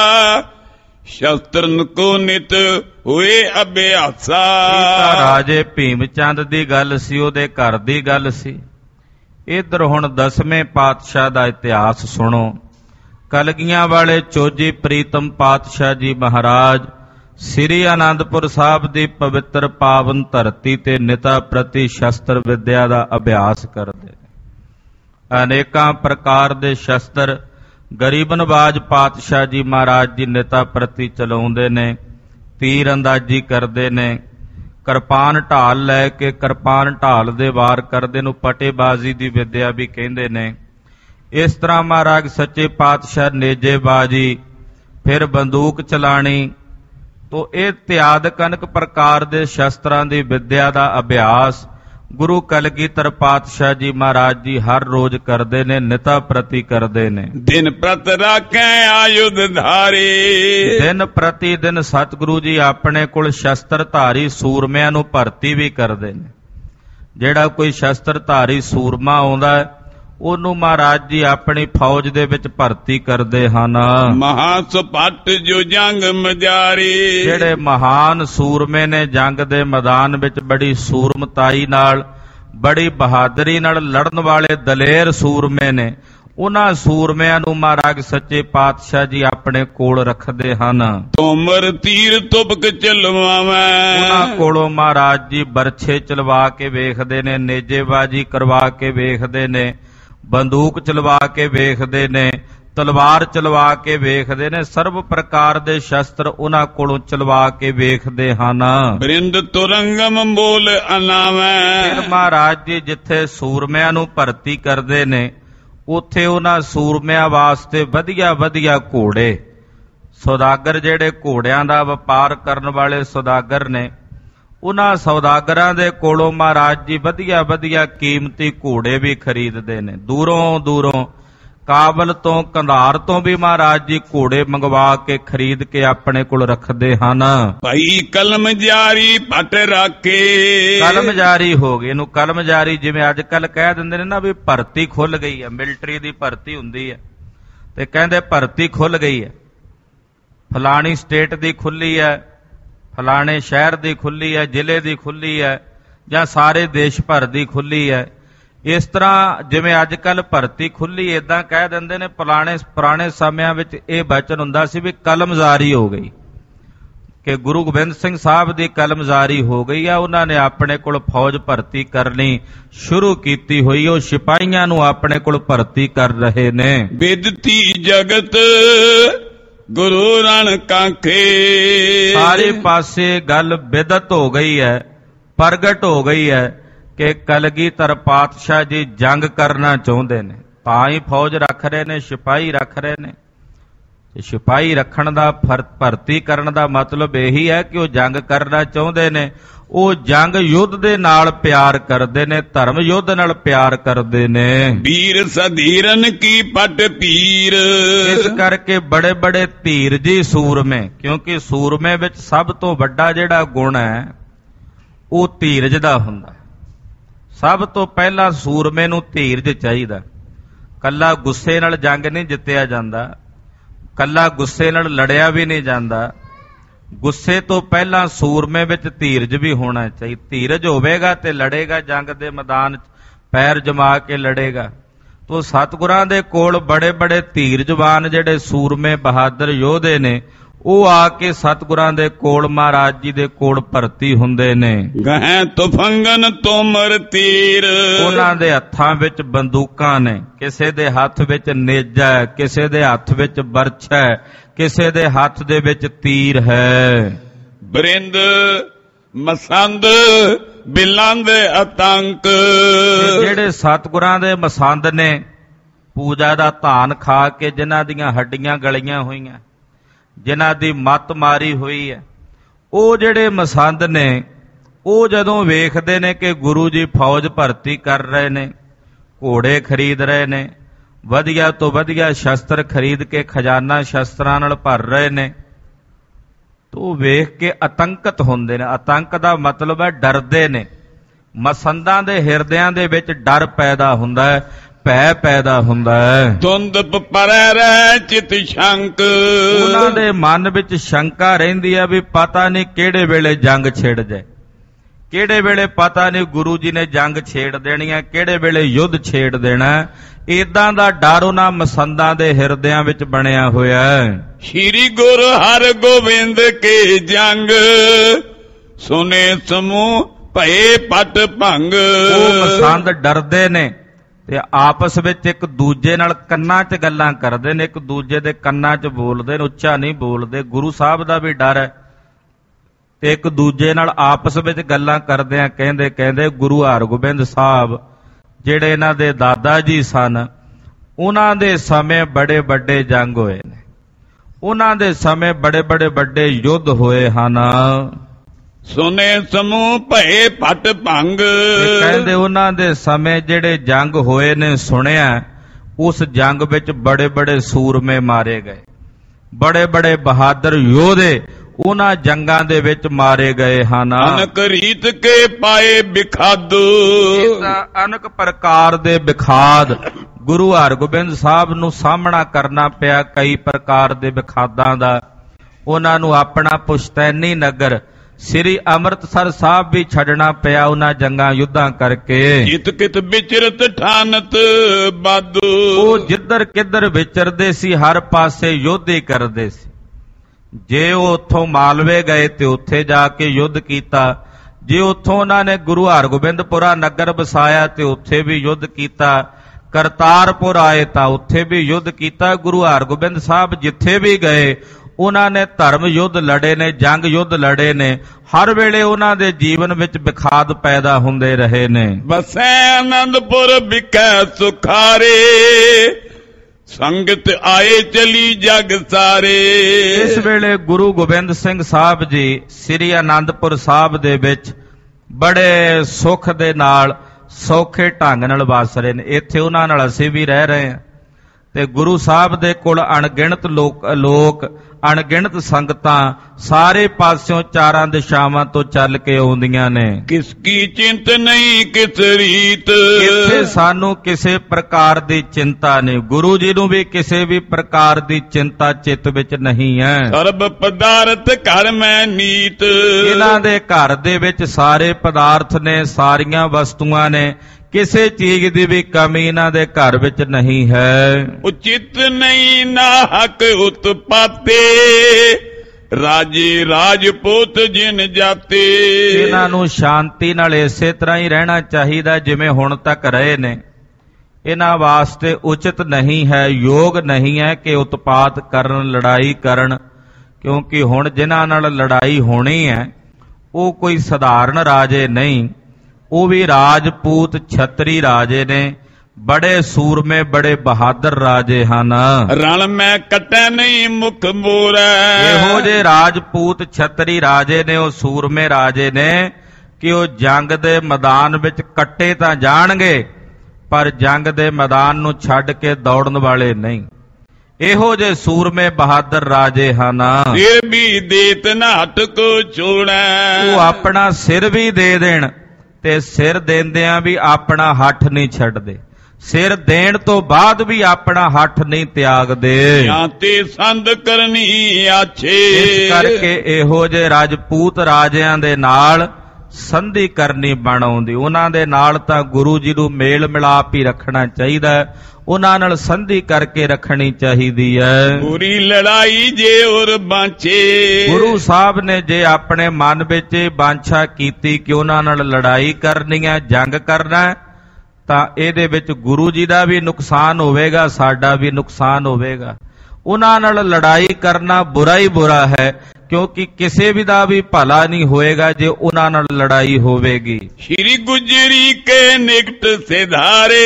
ਸ਼ਸਤਰਨ ਕੋ ਨਿਤ ਹੋਏ ਅਭਿਆਸਾ। ਰਾਜੇ ਭੀਮ ਚੰਦ ਦੀ ਗੱਲ ਸੀ, ਉਹਦੇ ਘਰ ਦੀ ਗੱਲ ਸੀ। ਇਧਰ ਹੁਣ 10ਵੇਂ ਪਾਤਸ਼ਾਹ ਦਾ ਇਤਿਹਾਸ ਸੁਣੋ। ਕਲਗੀਆਂ ਵਾਲੇ ਚੋਜੀ ਪ੍ਰੀਤਮ ਪਾਤਸ਼ਾਹ ਜੀ ਮਹਾਰਾਜ ਸ੍ਰੀ ਅਨੰਦਪੁਰ ਸਾਹਿਬ ਦੀ ਪਵਿੱਤਰ ਪਾਵਨ ਧਰਤੀ ਤੇ ਨਿਤਾ ਪ੍ਰਤੀ ਸ਼ਸਤਰ ਵਿਦਿਆ ਦਾ ਅਭਿਆਸ ਕਰਦੇ ਨੇ। ਅਨੇਕਾਂ ਪ੍ਰਕਾਰ ਦੇ ਸ਼ਸਤਰ ਗਰੀਬ ਨਵਾਜ ਪਾਤਸ਼ਾਹ ਜੀ ਮਹਾਰਾਜ ਜੀ ਨਿਤਾ ਪ੍ਰਤੀ ਚਲਾਉਂਦੇ ਨੇ, ਤੀਰ ਅੰਦਾਜ਼ੀ ਕਰਦੇ ਨੇ, ਕਿਰਪਾਨ ਢਾਲ ਲੈ ਕੇ ਕਿਰਪਾਨ ਢਾਲ ਦੇ ਵਾਰ ਕਰਦੇ ਨੂੰ ਪਟੇਬਾਜ਼ੀ ਦੀ ਵਿਦਿਆ ਵੀ ਕਹਿੰਦੇ ਨੇ। ਇਸ ਤਰ੍ਹਾਂ ਮਹਾਰਾਜ ਸੱਚੇ ਪਾਤਸ਼ਾਹ ਨੇਜੇਬਾਜ਼ੀ, ਫਿਰ ਬੰਦੂਕ ਚਲਾਣੀ, ਤੋ ਇਹ ਇਤਿਆਦਿਕ ਅਨੇਕ ਪ੍ਰਕਾਰ ਦੇ ਸ਼ਸਤਰਾਂ ਦੀ ਵਿਦਿਆ ਦਾ ਅਭਿਆਸ ਗੁਰੂ ਕਲਗੀਧਰ ਪਾਤਸ਼ਾਹ ਜੀ ਮਹਾਰਾਜ ਜੀ ਹਰ ਰੋਜ਼ ਕਰਦੇ ਨੇ, ਨਿਤਾ ਪ੍ਰਤੀ ਕਰਦੇ ਨੇ। ਦਿਨ ਪ੍ਰਤ ਰਾਖੈ ਆਯੁਧ ਧਾਰੇ। ਦਿਨ ਪ੍ਰਤੀ ਦਿਨ ਸਤਿਗੁਰੂ ਜੀ ਆਪਣੇ ਕੋਲ ਸ਼ਸਤਰ ਧਾਰੀ ਸੂਰਮਿਆਂ ਨੂੰ ਭਰਤੀ ਵੀ ਕਰਦੇ ਨੇ। ਜਿਹੜਾ ਕੋਈ ਸ਼ਸਤਰ ਧਾਰੀ ਸੂਰਮਾ ਆਉਂਦਾ ਉਹਨੂੰ ਮਹਾਰਾਜ ਜੀ ਆਪਣੀ ਫੌਜ ਦੇ ਵਿੱਚ ਭਰਤੀ ਕਰਦੇ ਹਨ। ਮਹਾ ਸੁਪੱਟ ਜੋ ਜੰਗ ਮਜਾਰੀ। ਜਿਹੜੇ ਮਹਾਨ ਸੂਰਮੇ ਨੇ ਜੰਗ ਦੇ ਮੈਦਾਨ ਵਿੱਚ ਬੜੀ ਸੂਰਮਤਾਈ ਨਾਲ, ਬੜੀ ਬਹਾਦਰੀ ਨਾਲ ਲੜਨ ਵਾਲੇ ਦਲੇਰ ਸੂਰਮੇ ਨੇ, ਉਹਨਾਂ ਸੂਰਮਿਆਂ ਨੂੰ ਮਹਾਰਾਜ ਸੱਚੇ ਪਾਤਸ਼ਾਹ ਜੀ ਆਪਣੇ ਕੋਲ ਰੱਖਦੇ ਹਨ। ਤੋਮਰ ਤੀਰ ਤੁਪਕ ਚਲਵਾਵੇਂ। ਉਹਨਾਂ ਕੋਲੋਂ ਮਹਾਰਾਜ ਜੀ ਬਰਛੇ ਚਲਵਾ ਕੇ ਵੇਖਦੇ ਨੇ, ਨੇਜੇਬਾਜ਼ੀ ਕਰਵਾ ਕੇ ਵੇਖਦੇ ਨੇ, ਬੰਦੂਕ ਚਲਵਾ ਕੇ ਵੇਖਦੇ ਨੇ, ਤਲਵਾਰ ਚਲਵਾ ਕੇ ਵੇਖਦੇ ਨੇ, ਸਰਬ ਪ੍ਰਕਾਰ ਦੇ ਸ਼ਸਤਰ ਉਹਨਾਂ ਕੋਲੋਂ ਚਲਵਾ ਕੇ ਵੇਖਦੇ ਹਨ। ਬ੍ਰਿੰਦ ਤੁਰੰਗਮ ਬੋਲ ਅਨਾਵੇਂ। ਫਿਰ ਮਹਾਰਾਜ ਜੀ ਜਿੱਥੇ ਸੂਰਮਿਆਂ ਨੂੰ ਭਰਤੀ ਕਰਦੇ ਨੇ ਉੱਥੇ ਉਹਨਾਂ ਸੂਰਮਿਆਂ ਵਾਸਤੇ ਵਧੀਆ ਵਧੀਆ ਘੋੜੇ, ਸੌਦਾਗਰ ਜਿਹੜੇ ਘੋੜਿਆਂ ਦਾ ਵਪਾਰ ਕਰਨ ਵਾਲੇ ਸੌਦਾਗਰ ਨੇ, ਉਹਨਾਂ ਸੌਦਾਗਰਾਂ ਦੇ ਕੋਲੋਂ ਮਹਾਰਾਜ ਜੀ ਵਧੀਆ ਵਧੀਆ ਕੀਮਤੀ ਘੋੜੇ ਵੀ ਖਰੀਦਦੇ ਨੇ। ਦੂਰੋਂ ਦੂਰੋਂ ਕਾਬਲ ਤੋਂ, ਕੰਧਾਰ ਤੋਂ ਵੀ ਮਹਾਰਾਜ ਜੀ ਘੋੜੇ ਮੰਗਵਾ ਕੇ ਖਰੀਦ ਕੇ ਆਪਣੇ ਕੋਲ ਰੱਖਦੇ ਹਨ। ਭਾਈ ਕਲਮ ਜਾਰੀ ਪਟ ਰਾਖੇ। ਕਲਮ ਜਾਰੀ ਹੋ ਗਈ, ਇਹਨੂੰ ਕਲਮ ਜਾਰੀ ਜਿਵੇਂ ਅੱਜ ਕੱਲ ਕਹਿ ਦਿੰਦੇ ਨੇ ਨਾ ਵੀ ਭਰਤੀ ਖੁੱਲ ਗਈ ਹੈ, ਮਿਲਟਰੀ ਦੀ ਭਰਤੀ ਹੁੰਦੀ ਹੈ ਤੇ ਕਹਿੰਦੇ ਭਰਤੀ ਖੁੱਲ ਗਈ ਹੈ, ਫਲਾਣੀ ਸਟੇਟ ਦੀ ਖੁੱਲੀ ਹੈ, ਫਲਾਣੇ ਸ਼ਹਿਰ ਦੀ ਖੁੱਲੀ ਹੈ, ਜ਼ਿਲ੍ਹੇ ਦੀ ਖੁੱਲੀ ਹੈ, ਜਾਂ ਸਾਰੇ ਦੇਸ਼ ਭਰ ਦੀ ਖੁੱਲੀ ਹੈ। ਇਸ ਤਰ੍ਹਾਂ ਜਿਵੇਂ ਅੱਜ ਕੱਲ ਭਰਤੀ ਖੁੱਲੀ, ਏਦਾਂ ਕਹਿ ਦਿੰਦੇ ਨੇ। ਪੁਰਾਣੇ ਸਮਿਆਂ ਵਿੱਚ ਇਹ ਬਚਨ ਹੁੰਦਾ ਸੀ ਵੀ ਕਲਮ ਜਾਰੀ ਹੋ ਗਈ, ਕਿ ਗੁਰੂ ਗੋਬਿੰਦ ਸਿੰਘ ਸਾਹਿਬ ਦੀ ਕਲਮ ਜਾਰੀ ਹੋ ਗਈ ਆ। ਉਹਨਾਂ ਨੇ ਆਪਣੇ ਕੋਲ ਫੌਜ ਭਰਤੀ ਕਰਨੀ ਸ਼ੁਰੂ ਕੀਤੀ ਹੋਈ, ਉਹ ਸਿਪਾਹੀਆਂ ਨੂੰ ਆਪਣੇ ਕੋਲ ਭਰਤੀ ਕਰ ਰਹੇ ਨੇ। ਵਿਦਤੀ ਜਗਤ ਗੁਰੂ ਰਣ ਕਾਂਖੇ। ਸਾਰੇ ਪਾਸੇ ਗੱਲ ਬਿਦਤ ਹੋ ਗਈ ਹੈ, ਪ੍ਰਗਟ ਹੋ ਗਈ ਹੈ ਕਿ ਕਲਗੀਧਰ ਪਾਤਸ਼ਾਹ ਜੀ ਜੰਗ ਕਰਨਾ ਚਾਹੁੰਦੇ ਨੇ, ਤਾਂ ਹੀ ਫੌਜ ਰੱਖ ਰਹੇ ਨੇ, ਸਿਪਾਹੀ ਰੱਖ ਰਹੇ ਨੇ। ਸਿਪਾਹੀ ਰੱਖਣ ਦਾ ਭਰਤੀ ਕਰਨ ਦਾ ਮਤਲਬ ਇਹੀ ਹੈ ਕਿ ਉਹ ਜੰਗ ਕਰਨਾ ਚਾਹੁੰਦੇ ਨੇ। ਉਹ ਜੰਗ ਯੁੱਧ ਦੇ ਨਾਲ ਪਿਆਰ ਕਰਦੇ ਨੇ, ਧਰਮ ਯੁੱਧ ਨਾਲ ਪਿਆਰ ਕਰਦੇ ਨੇ। ਵੀਰ ਸਧੀਰਨ ਕੀ ਪਟ ਪੀਰ। ਇਸ ਕਰਕੇ ਬੜੇ ਬੜੇ ਧੀਰਜੀ ਸੂਰਮੇ, ਕਿਉਂਕਿ ਸੂਰਮੇ ਵਿੱਚ ਸਭ ਤੋਂ ਵੱਡਾ ਜਿਹੜਾ ਗੁਣ ਹੈ ਉਹ ਧੀਰਜ ਦਾ ਹੁੰਦਾ। ਸਭ ਤੋਂ ਪਹਿਲਾਂ ਸੂਰਮੇ ਨੂੰ ਧੀਰਜ ਚਾਹੀਦਾ। ਕੱਲਾ ਗੁੱਸੇ ਨਾਲ ਜੰਗ ਨਹੀਂ ਜਿੱਤਿਆ ਜਾਂਦਾ, ਕੱਲਾ ਗੁੱਸੇ ਨਾਲ ਲੜਿਆ ਵੀ ਨਹੀਂ ਜਾਂਦਾ। ਗੁੱਸੇ ਤੋਂ ਪਹਿਲਾਂ ਸੂਰਮੇ ਵਿੱਚ ਧੀਰਜ ਵੀ ਹੋਣਾ ਚਾਹੀਦਾ। ਧੀਰਜ ਹੋਵੇਗਾ ਤੇ ਲੜੇਗਾ, ਜੰਗ ਦੇ ਮੈਦਾਨ 'ਚ ਪੈਰ ਜਮਾ ਕੇ ਲੜੇਗਾ। ਤੋ ਸਤਿਗੁਰਾਂ ਦੇ ਕੋਲ ਬੜੇ ਬੜੇ ਧੀਰਜਵਾਨ ਜਿਹੜੇ ਸੂਰਮੇ ਬਹਾਦਰ ਯੋਧੇ ਨੇ, ਉਹ ਆ ਕੇ ਸਤਿਗੁਰਾਂ ਦੇ ਕੋਲ, ਮਹਾਰਾਜ ਜੀ ਦੇ ਕੋਲ ਭਰਤੀ ਹੁੰਦੇ ਨੇ। ਗਹਿ ਤੁਫੰਗਨ ਤੋਮਰ ਤੀਰ। ਉਹਨਾਂ ਦੇ ਹੱਥਾਂ ਵਿੱਚ ਬੰਦੂਕਾਂ ਨੇ, ਕਿਸੇ ਦੇ ਹੱਥ ਵਿੱਚ ਨੇਜਾ ਹੈ, ਕਿਸੇ ਦੇ ਹੱਥ ਵਿੱਚ ਬਰਛਾ ਹੈ, ਕਿਸੇ ਦੇ ਹੱਥ ਦੇ ਵਿੱਚ ਤੀਰ ਹੈ। ਬਰਿੰਦ ਮਸੰਦ ਬਿਲੰਦ ਅਤੰਕ। ਜਿਹੜੇ ਸਤਿਗੁਰਾਂ ਦੇ ਮਸੰਦ ਨੇ, ਪੂਜਾ ਦਾ ਧਾਨ ਖਾ ਕੇ ਜਿਨ੍ਹਾਂ ਦੀਆਂ ਹੱਡੀਆਂ ਗਲੀਆਂ ਹੋਈਆਂ, ਜਿਨ੍ਹਾਂ ਦੀ ਮੱਤ ਮਾਰੀ ਹੋਈ ਹੈ, ਉਹ ਜਿਹੜੇ ਮਸੰਦ ਨੇ, ਉਹ ਜਦੋਂ ਵੇਖਦੇ ਨੇ ਕਿ ਗੁਰੂ ਜੀ ਫੌਜ ਭਰਤੀ ਕਰ ਰਹੇ ਨੇ, ਘੋੜੇ ਖਰੀਦ ਰਹੇ ਨੇ, ਵਧੀਆ ਤੋਂ ਵਧੀਆ ਸ਼ਸਤਰ ਖਰੀਦ ਕੇ ਖਜ਼ਾਨਾ ਸ਼ਸਤਰਾਂ ਨਾਲ ਭਰ ਰਹੇ ਨੇ, ਤੋ ਵੇਖ ਕੇ ਆਤੰਕਿਤ ਹੁੰਦੇ ਨੇ। ਆਤੰਕ ਦਾ ਮਤਲਬ ਹੈ ਡਰਦੇ ਨੇ। ਮਸੰਦਾਂ ਦੇ ਹਿਰਦਿਆਂ ਦੇ ਵਿੱਚ ਡਰ ਪੈਦਾ ਹੁੰਦਾ ਹੈ, ਭੈ ਪੈਦਾ ਹੁੰਦਾ ਹੈ। ਧੁੰਦ ਪਰੈ ਰਹਿ ਚਿਤ ਸ਼ੰਕ। ਉਹਨਾਂ ਦੇ ਮਨ ਵਿੱਚ ਸ਼ੰਕਾ ਰਹਿੰਦੀ ਹੈ ਵੀ ਪਤਾ ਨਹੀਂ ਕਿਹੜੇ ਵੇਲੇ ਜੰਗ ਛਿੜ ਜਾਏ, ਕਿਹੜੇ ਵੇਲੇ ਪਤਾ ਨਹੀਂ ਗੁਰੂ ਜੀ ਨੇ ਜੰਗ ਛੇੜ ਦੇਣੀ ਹੈ, ਕਿਹੜੇ ਵੇਲੇ ਯੁੱਧ ਛੇੜ ਦੇਣਾ। ਏਦਾਂ ਦਾ ਡਰ ਉਹਨਾਂ ਮਸੰਦਾਂ ਦੇ ਹਿਰਦਿਆਂ ਵਿੱਚ ਬਣਿਆ ਹੋਇਆ ਹੈ। ਸ਼੍ਰੀ ਗੁਰੂ ਹਰਗੋਬਿੰਦ ਕੇ ਜੰਗ ਸੁਨੇ ਸਮੂਹ ਭਏ ਪਟ ਭੰਗ। ਉਹ ਮਸੰਦ ਡਰਦੇ ਨੇ ਤੇ ਆਪਸ ਵਿੱਚ ਇੱਕ ਦੂਜੇ ਨਾਲ ਕੰਨਾਂ 'ਚ ਗੱਲਾਂ ਕਰਦੇ ਨੇ, ਇੱਕ ਦੂਜੇ ਦੇ ਕੰਨਾਂ 'ਚ ਬੋਲਦੇ ਨੇ, ਉੱਚਾ ਨਹੀਂ ਬੋਲਦੇ। ਗੁਰੂ ਸਾਹਿਬ ਦਾ ਵੀ ਡਰ ਹੈ ਤੇ ਇੱਕ ਦੂਜੇ ਨਾਲ ਆਪਸ ਵਿੱਚ ਗੱਲਾਂ ਕਰਦਿਆਂ ਕਹਿੰਦੇ ਗੁਰੂ ਹਰਗੋਬਿੰਦ ਸਾਹਿਬ ਜਿਹੜੇ ਇਹਨਾਂ ਦੇ ਦਾਦਾ ਜੀ ਸਨ, ਉਹਨਾਂ ਦੇ ਸਮੇਂ ਬੜੇ ਵੱਡੇ ਜੰਗ ਹੋਏ ਨੇ, ਉਹਨਾਂ ਦੇ ਸਮੇਂ ਬੜੇ ਬੜੇ ਵੱਡੇ ਯੁੱਧ ਹੋਏ ਹਨ। ਸੁਨੇ ਸਮੂਹ ਭਏ ਪਟ ਭੰਗ। ਕਹਿੰਦੇ ਉਹਨਾਂ ਦੇ ਸਮੇਂ ਜਿਹੜੇ ਜੰਗ ਹੋਏ ਨੇ, ਸੁਣਿਆ ਉਸ ਜੰਗ ਵਿੱਚ ਬੜੇ ਬੜੇ ਸੂਰਮੇ ਮਾਰੇ ਗਏ, ਬੜੇ ਬੜੇ ਬਹਾਦਰ ਯੋਧੇ ਉਹਨਾਂ ਜੰਗਾਂ ਦੇ ਵਿੱਚ ਮਾਰੇ ਗਏ ਹਨ। ਅਨਕ ਰੀਤ ਕੇ ਪਾਏ ਬਿਖਾਦੂ। ਅਨਕ ਪ੍ਰਕਾਰ ਦੇ ਬਿਖਾਦ ਗੁਰੂ ਹਰਗੋਬਿੰਦ ਸਾਹਿਬ ਨੂੰ ਸਾਹਮਣਾ ਕਰਨਾ ਪਿਆ, ਕਈ ਪ੍ਰਕਾਰ ਦੇ ਬਿਖਾਦਾਂ ਦਾ। ਉਹਨਾਂ ਨੂੰ ਆਪਣਾ ਪੁਸ਼ਤੈਨੀ ਨਗਰ ਸ੍ਰੀ ਅੰਮ੍ਰਿਤਸਰ ਸਾਹਿਬ ਵੀ ਛੱਡਣਾ ਪਿਆ ਉਹਨਾਂ ਜੰਗਾਂ ਯੁੱਧਾਂ ਕਰਕੇ। ਜਿਤ ਕਿਤ ਵਿਚਰਤ ਠਾਨਤ ਬਾਦੂ। ਉਹ ਜਿੱਧਰ ਕਿੱਧਰ ਵਿਚਰਦੇ ਸੀ, ਹਰ ਪਾਸੇ ਯੁੱਧ ਹੀ ਕਰਦੇ ਸੀ। ਜੇ ਉਹ ਉੱਥੋਂ ਮਾਲਵੇ ਗਏ ਤੇ ਉੱਥੇ ਜਾ ਕੇ ਯੁੱਧ ਕੀਤਾ, ਜੇ ਉੱਥੋਂ ਉਹਨਾਂ ਨੇ ਗੁਰੂ ਹਰਗੋਬਿੰਦਪੁਰਾ ਨਗਰ ਵਸਾਇਆ ਤੇ ਉੱਥੇ ਵੀ ਯੁੱਧ ਕੀਤਾ, ਕਰਤਾਰਪੁਰ ਆਏ ਤਾਂ ਉੱਥੇ ਵੀ ਯੁੱਧ ਕੀਤਾ। ਗੁਰੂ ਹਰਗੋਬਿੰਦ ਸਾਹਿਬ ਜਿੱਥੇ ਵੀ ਗਏ ਉਹਨਾਂ ਨੇ ਧਰਮ ਯੁੱਧ ਲੜੇ ਨੇ, ਜੰਗ ਯੁੱਧ ਲੜੇ ਨੇ। ਹਰ ਵੇਲੇ ਉਹਨਾਂ ਦੇ ਜੀਵਨ ਵਿੱਚ ਵਿਖਾਦ ਪੈਦਾ ਹੁੰਦੇ ਰਹੇ ਨੇ। ਬਸੈ ਆਨੰਦਪੁਰ ਵਿਖੈ ਸੁਖਾਰੇ ਸੰਗਤ ਆਏ ਚਲੀ ਜਗ ਸਾਰੇ। ਇਸ ਵੇਲੇ ਗੁਰੂ ਗੋਬਿੰਦ ਸਿੰਘ ਸਾਹਿਬ ਜੀ ਸ੍ਰੀ ਆਨੰਦਪੁਰ ਸਾਹਿਬ ਦੇ ਵਿੱਚ ਬੜੇ ਸੁੱਖ ਦੇ ਨਾਲ, ਸੌਖੇ ਢੰਗ ਨਾਲ ਵਸ ਰਹੇ ਨੇ। ਇੱਥੇ ਉਹਨਾਂ ਨਾਲ ਅਸੀਂ ਵੀ ਰਹਿ ਰਹੇ ਹਾਂ ਤੇ ਗੁਰੂ ਸਾਹਿਬ ਦੇ ਕੋਲ ਅਣਗਿਣਤ ਲੋਕ ਅਣਗਿਣਤ ਸੰਗਤਾਂ ਸਾਰੇ ਪਾਸਿਓਂ ਚਾਰਾਂ ਦਿਸ਼ਾਵਾਂ ਤੋਂ ਚੱਲ ਕੇ ਆਉਂਦੀਆਂ ਨੇ। ਕਿਸ ਕੀ ਚਿੰਤ ਨਹੀਂ ਕਿਸ ਰੀਤ। ਇੱਥੇ ਸਾਨੂੰ ਕਿਸੇ ਪ੍ਰਕਾਰ ਦੀ ਚਿੰਤਾ ਨਹੀਂ, ਗੁਰੂ ਜੀ ਨੂੰ ਵੀ ਕਿਸੇ ਵੀ ਪ੍ਰਕਾਰ ਦੀ ਚਿੰਤਾ ਚਿੱਤ ਵਿੱਚ ਨਹੀਂ ਹੈ। ਸਰਬ ਪਦਾਰਥ ਘਰ ਮੈਂ ਨੀਤ। ਇਹਨਾਂ ਦੇ ਘਰ ਦੇ ਵਿੱਚ ਸਾਰੇ ਪਦਾਰਥ ਨੇ, ਸਾਰੀਆਂ ਵਸਤੂਆਂ ਨੇ, ਕਿਸੇ ਚੀਜ਼ ਦੀ ਵੀ ਕਮੀ ਇਹਨਾਂ ਦੇ ਘਰ ਵਿੱਚ ਨਹੀਂ ਹੈ। ਉਚਿਤ ਨਹੀਂ ਨਾ ਹਕ ਉਤਪਾਤੇ ਰਾਜੇ ਰਾਜਪੂਤ ਜਿਨ ਜਾਤੇ। ਇਹਨਾਂ ਨੂੰ ਸ਼ਾਂਤੀ ਨਾਲ ਇਸੇ ਤਰ੍ਹਾਂ ਹੀ ਰਹਿਣਾ ਚਾਹੀਦਾ ਜਿਵੇਂ ਹੁਣ ਤੱਕ ਰਹੇ ਨੇ। ਇਹਨਾਂ ਵਾਸਤੇ ਉਚਿਤ ਨਹੀਂ ਹੈ, ਯੋਗ ਨਹੀਂ ਹੈ ਕਿ ਉਤਪਾਤ ਕਰਨ, ਲੜਾਈ ਕਰਨ। ਕਿਉਂਕਿ ਹੁਣ ਜਿਨ੍ਹਾਂ ਨਾਲ ਲੜਾਈ ਹੋਣੀ ਹੈ ਉਹ ਕੋਈ ਸਧਾਰਨ ਰਾਜੇ ਨਹੀਂ, ਉਹ ਵੀ ਰਾਜਪੂਤ ਛਤਰੀ ਰਾਜੇ ਨੇ, ਬੜੇ ਸੂਰਮੇ ਬੜੇ ਬਹਾਦਰ ਰਾਜੇ ਹਨ। ਰਣ ਮੈਂ ਕੱਟੈ ਨਹੀਂ ਮੁਖ ਮੋਰੈ। ਇਹੋ ਜਿਹੇ ਰਾਜਪੂਤ ਛਤਰੀ ਰਾਜੇ ਨੇ, ਉਹ ਸੂਰਮੇ ਰਾਜੇ ਨੇ ਕਿ ਉਹ ਜੰਗ ਦੇ ਮੈਦਾਨ ਵਿੱਚ ਕੱਟੇ ਤਾਂ ਜਾਣਗੇ ਪਰ ਜੰਗ ਦੇ ਮੈਦਾਨ ਨੂੰ ਛੱਡ ਕੇ ਦੌੜਨ ਵਾਲੇ ਨਹੀਂ। ਇਹੋ ਜਿਹੇ ਸੂਰਮੇ ਬਹਾਦਰ ਰਾਜੇ ਹਨ। ਸਿਰ ਵੀ ਦੇਤ ਨਾ ਹੱਟ ਕੋ ਛੋੜੈ। ਉਹ ਆਪਣਾ ਸਿਰ ਵੀ ਦੇ ਦੇਣ ਤੇ ਸਿਰ ਦੇਂਦਿਆਂ ਵੀ ਆਪਣਾ ਹੱਠ ਨਹੀਂ ਛੱਡਦੇ, ਸਿਰ ਦੇਣ ਤੋਂ ਬਾਅਦ ਵੀ ਆਪਣਾ ਹੱਠ ਨਹੀਂ ਤਿਆਗਦੇ। ਜਾਂ ਤੇ ਸੰਧ ਕਰਨੀ ਆਛੇ। ਇਸ ਕਰਕੇ ਇਹੋ ਜਿਹੇ ਰਾਜਪੂਤ ਰਾਜਿਆਂ ਦੇ ਨਾਲ ਸੰਧੀ ਕਰਨੀ ਬਣ ਆਉਂਦੀ। ਉਹਨਾਂ ਦੇ ਨਾਲ ਤਾਂ ਗੁਰੂ ਜੀ ਨੂੰ ਮੇਲ ਮਿਲਾਪ ਹੀ ਰੱਖਣਾ ਚਾਹੀਦਾ, ਉਹਨਾਂ ਨਾਲ ਸੰਧੀ ਕਰਕੇ ਰੱਖਣੀ ਚਾਹੀਦੀ ਹੈ। ਪੂਰੀ ਲੜਾਈ ਜੇ ਉਰ ਬਾਂਛੇ। ਗੁਰੂ ਸਾਹਿਬ ਨੇ ਜੇ ਆਪਣੇ ਮਨ ਵਿੱਚ ਬਾਂਛਾ ਕੀਤੀ ਕਿ ਉਹਨਾਂ ਨਾਲ ਲੜਾਈ ਕਰਨੀ ਹੈ, ਜੰਗ ਕਰਨਾ, ਤਾਂ ਇਹਦੇ ਵਿੱਚ ਗੁਰੂ ਜੀ ਦਾ ਵੀ ਨੁਕਸਾਨ ਹੋਵੇਗਾ, ਸਾਡਾ ਵੀ ਨੁਕਸਾਨ ਹੋਵੇਗਾ। ਉਹਨਾਂ ਨਾਲ ਲੜਾਈ ਕਰਨਾ ਬੁਰਾ ਹੀ ਬੁਰਾ ਹੈ, ਕਿਉਂਕਿ ਕਿਸੇ ਵੀ ਦਾ ਵੀ ਭਲਾ ਨਹੀਂ ਹੋਏਗਾ ਜੇ ਉਹਨਾਂ ਨਾਲ ਲੜਾਈ ਹੋਵੇਗੀ। ਸ਼੍ਰੀ ਗੁਜਰੀ ਕੇ ਨਿਕਟ ਸਿਧਾਰੇ,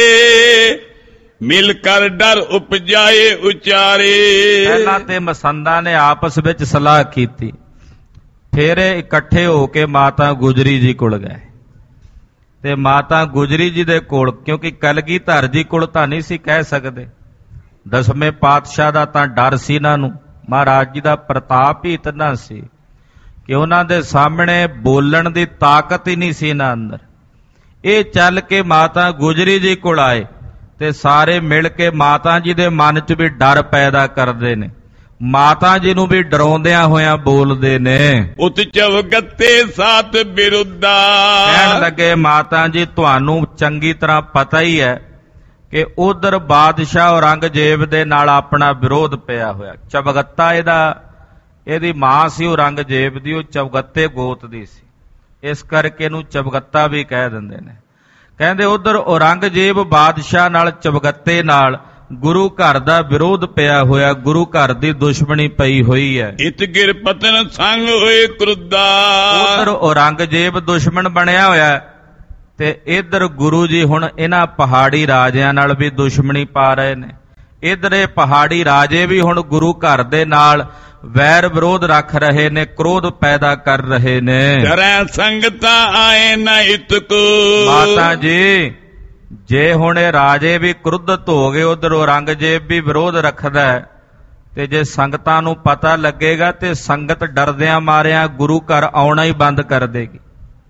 ਮਿਲ ਕਰ ਡਰ ਉਪਜਾਏ ਉਚਾਰੇ। ਪਹਿਲਾਂ ਤੇ ਮਸੰਦਾਂ ਨੇ ਆਪਸ ਵਿੱਚ ਸਲਾਹ ਕੀਤੀ, ਫਿਰ ਇਕੱਠੇ ਹੋ ਕੇ ਮਾਤਾ ਗੁਜਰੀ ਜੀ ਕੋਲ ਗਏ। ਤੇ ਮਾਤਾ ਗੁਜਰੀ ਜੀ ਦੇ ਕੋਲ, ਕਿਉਂਕਿ ਕਲਗੀਧਰ ਜੀ ਕੋਲ ਤਾਂ ਨਹੀਂ ਸੀ ਕਹਿ ਸਕਦੇ, ਦਸਵੇਂ ਪਾਤਸ਼ਾਹ ਦਾ ਤਾਂ ਡਰ ਸੀ ਇਹਨਾਂ ਨੂੰ, ਮਹਾਰਾਜ ਜੀ ਦਾ ਪ੍ਰਤਾਪ ਹੀ ਇਤਨਾ ਸੀ ਕਿ ਉਹਨਾਂ ਦੇ ਸਾਹਮਣੇ ਬੋਲਣ ਦੀ ਤਾਕਤ ਹੀ ਨਹੀਂ ਸੀ ਇਹਨਾਂ ਅੰਦਰ। ਇਹ ਚੱਲ ਕੇ ਮਾਤਾ ਗੁਜਰੀ ਜੀ ਕੋਲ ਆਏ ਤੇ ਸਾਰੇ ਮਿਲ ਕੇ ਮਾਤਾ ਜੀ ਦੇ ਮਨ 'ਚ ਵੀ ਡਰ ਪੈਦਾ ਕਰਦੇ ਨੇ, ਮਾਤਾ ਜੀ ਨੂੰ ਵੀ ਡਰਾਉਂਦਿਆਂ ਹੋਇਆਂ ਬੋਲਦੇ ਨੇ। ਉਤ ਚਵਗੱਤੇ ਸਾਤ ਵਿਰੁੱਧਾ। ਕਹਿਣ ਲੱਗੇ, ਮਾਤਾ ਜੀ ਤੁਹਾਨੂੰ ਚੰਗੀ ਤਰ੍ਹਾਂ ਪਤਾ ਹੀ ਹੈ ਕਿ ਉਧਰ ਬਾਦਸ਼ਾਹ ਔਰੰਗਜ਼ੇਬ ਦੇ ਨਾਲ ਆਪਣਾ ਵਿਰੋਧ ਪਿਆ ਹੋਇਆ। ਚਵਗੱਤਾ ਇਹਦੀ ਮਾਂ ਸੀ ਔਰੰਗਜ਼ੇਬ ਦੀ, ਉਹ ਚਵਗੱਤੇ ਗੋਤ ਦੀ ਸੀ, ਇਸ ਕਰਕੇ ਇਹਨੂੰ ਚਵਗੱਤਾ ਵੀ ਕਹਿ ਦਿੰਦੇ ਨੇ। ਕਹਿੰਦੇ ਉਧਰ ਔਰੰਗਜ਼ੇਬ ਬਾਦਸ਼ਾਹ ਨਾਲ, ਚਵਗੱਤੇ ਨਾਲ ਗੁਰੂ ਘਰ ਦਾ ਵਿਰੋਧ ਪਿਆ ਹੋਇਆ, ਗੁਰੂ ਘਰ ਦੀ ਦੁਸ਼ਮਣੀ ਪਈ ਹੋਈ ਹੈ। ਇਤ ਗਿਰ ਪਤਨ ਸੰਗ ਹੋਏ ਕ੍ਰੁੱਧਾ। ਉਧਰ ਔਰੰਗਜ਼ੇਬ ਦੁਸ਼ਮਣ ਬਣਿਆ ਹੋਇਆ ਤੇ ਇਧਰ ਗੁਰੂ ਜੀ ਹੁਣ ਇਹਨਾਂ ਪਹਾੜੀ ਰਾਜਿਆਂ ਨਾਲ ਵੀ ਦੁਸ਼ਮਣੀ ਪਾ ਰਹੇ ਨੇ। ਇਧਰ ਇਹ ਪਹਾੜੀ ਰਾਜੇ ਵੀ ਹੁਣ ਗੁਰੂ ਘਰ ਦੇ ਨਾਲ ਵੈਰ ਵਿਰੋਧ ਰੱਖ ਰਹੇ ਨੇ, ਕ੍ਰੋਧ ਪੈਦਾ ਕਰ ਰਹੇ ਨੇ। ਕਰੈ ਸੰਗਤਾਂ ਆਏ ਨਾ ਇਤਕੋ। ਮਾਤਾ ਜੀ, ਜੇ ਹੁਣ ਇਹ ਰਾਜੇ ਵੀ ਕ੍ਰੁੱਧਤ ਹੋ ਗਏ, ਉਧਰ ਔਰੰਗਜ਼ੇਬ ਵੀ ਵਿਰੋਧ ਰੱਖਦਾ ਹੈ, ਤੇ ਜੇ ਸੰਗਤਾਂ ਨੂੰ ਪਤਾ ਲੱਗੇਗਾ ਤੇ ਸੰਗਤ ਡਰਦਿਆਂ ਮਾਰਿਆਂ ਗੁਰੂ ਘਰ ਆਉਣਾ ਹੀ ਬੰਦ ਕਰ ਦੇਗੀ।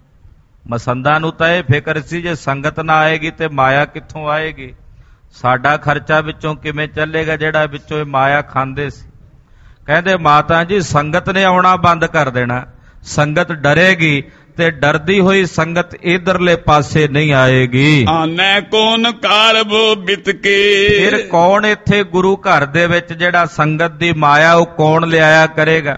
ਮਸੰਦਾਂ ਨੂੰ ਤਾਂ ਇਹ ਫਿਕਰ ਸੀ ਜੇ ਸੰਗਤ ਨਾ ਆਏਗੀ ਤੇ ਮਾਇਆ ਕਿੱਥੋਂ ਆਏਗੀ, ਸਾਡਾ ਖਰਚਾ ਵਿੱਚੋਂ ਕਿਵੇਂ ਚੱਲੇਗਾ ਜਿਹੜਾ ਵਿੱਚੋਂ ਇਹ ਮਾਇਆ ਖਾਂਦੇ ਸੀ। ਕਹਿੰਦੇ ਮਾਤਾ ਜੀ, ਸੰਗਤ ਨੇ ਆਉਣਾ ਬੰਦ ਕਰ ਦੇਣਾ, ਸੰਗਤ ਡਰੇਗੀ ਤੇ ਡਰਦੀ ਹੋਈ ਸੰਗਤ ਇਧਰਲੇ ਪਾਸੇ ਨਹੀਂ ਆਏਗੀ। ਆਨੈ ਕੌਣ ਕਾਰਬੋ ਬਿਤਕੇ। ਫਿਰ ਕੌਣ ਇੱਥੇ ਗੁਰੂ ਘਰ ਦੇ ਵਿੱਚ ਜਿਹੜਾ ਸੰਗਤ ਦੀ ਮਾਇਆ ਉਹ ਕੌਣ ਲਿਆਇਆ ਕਰੇਗਾ।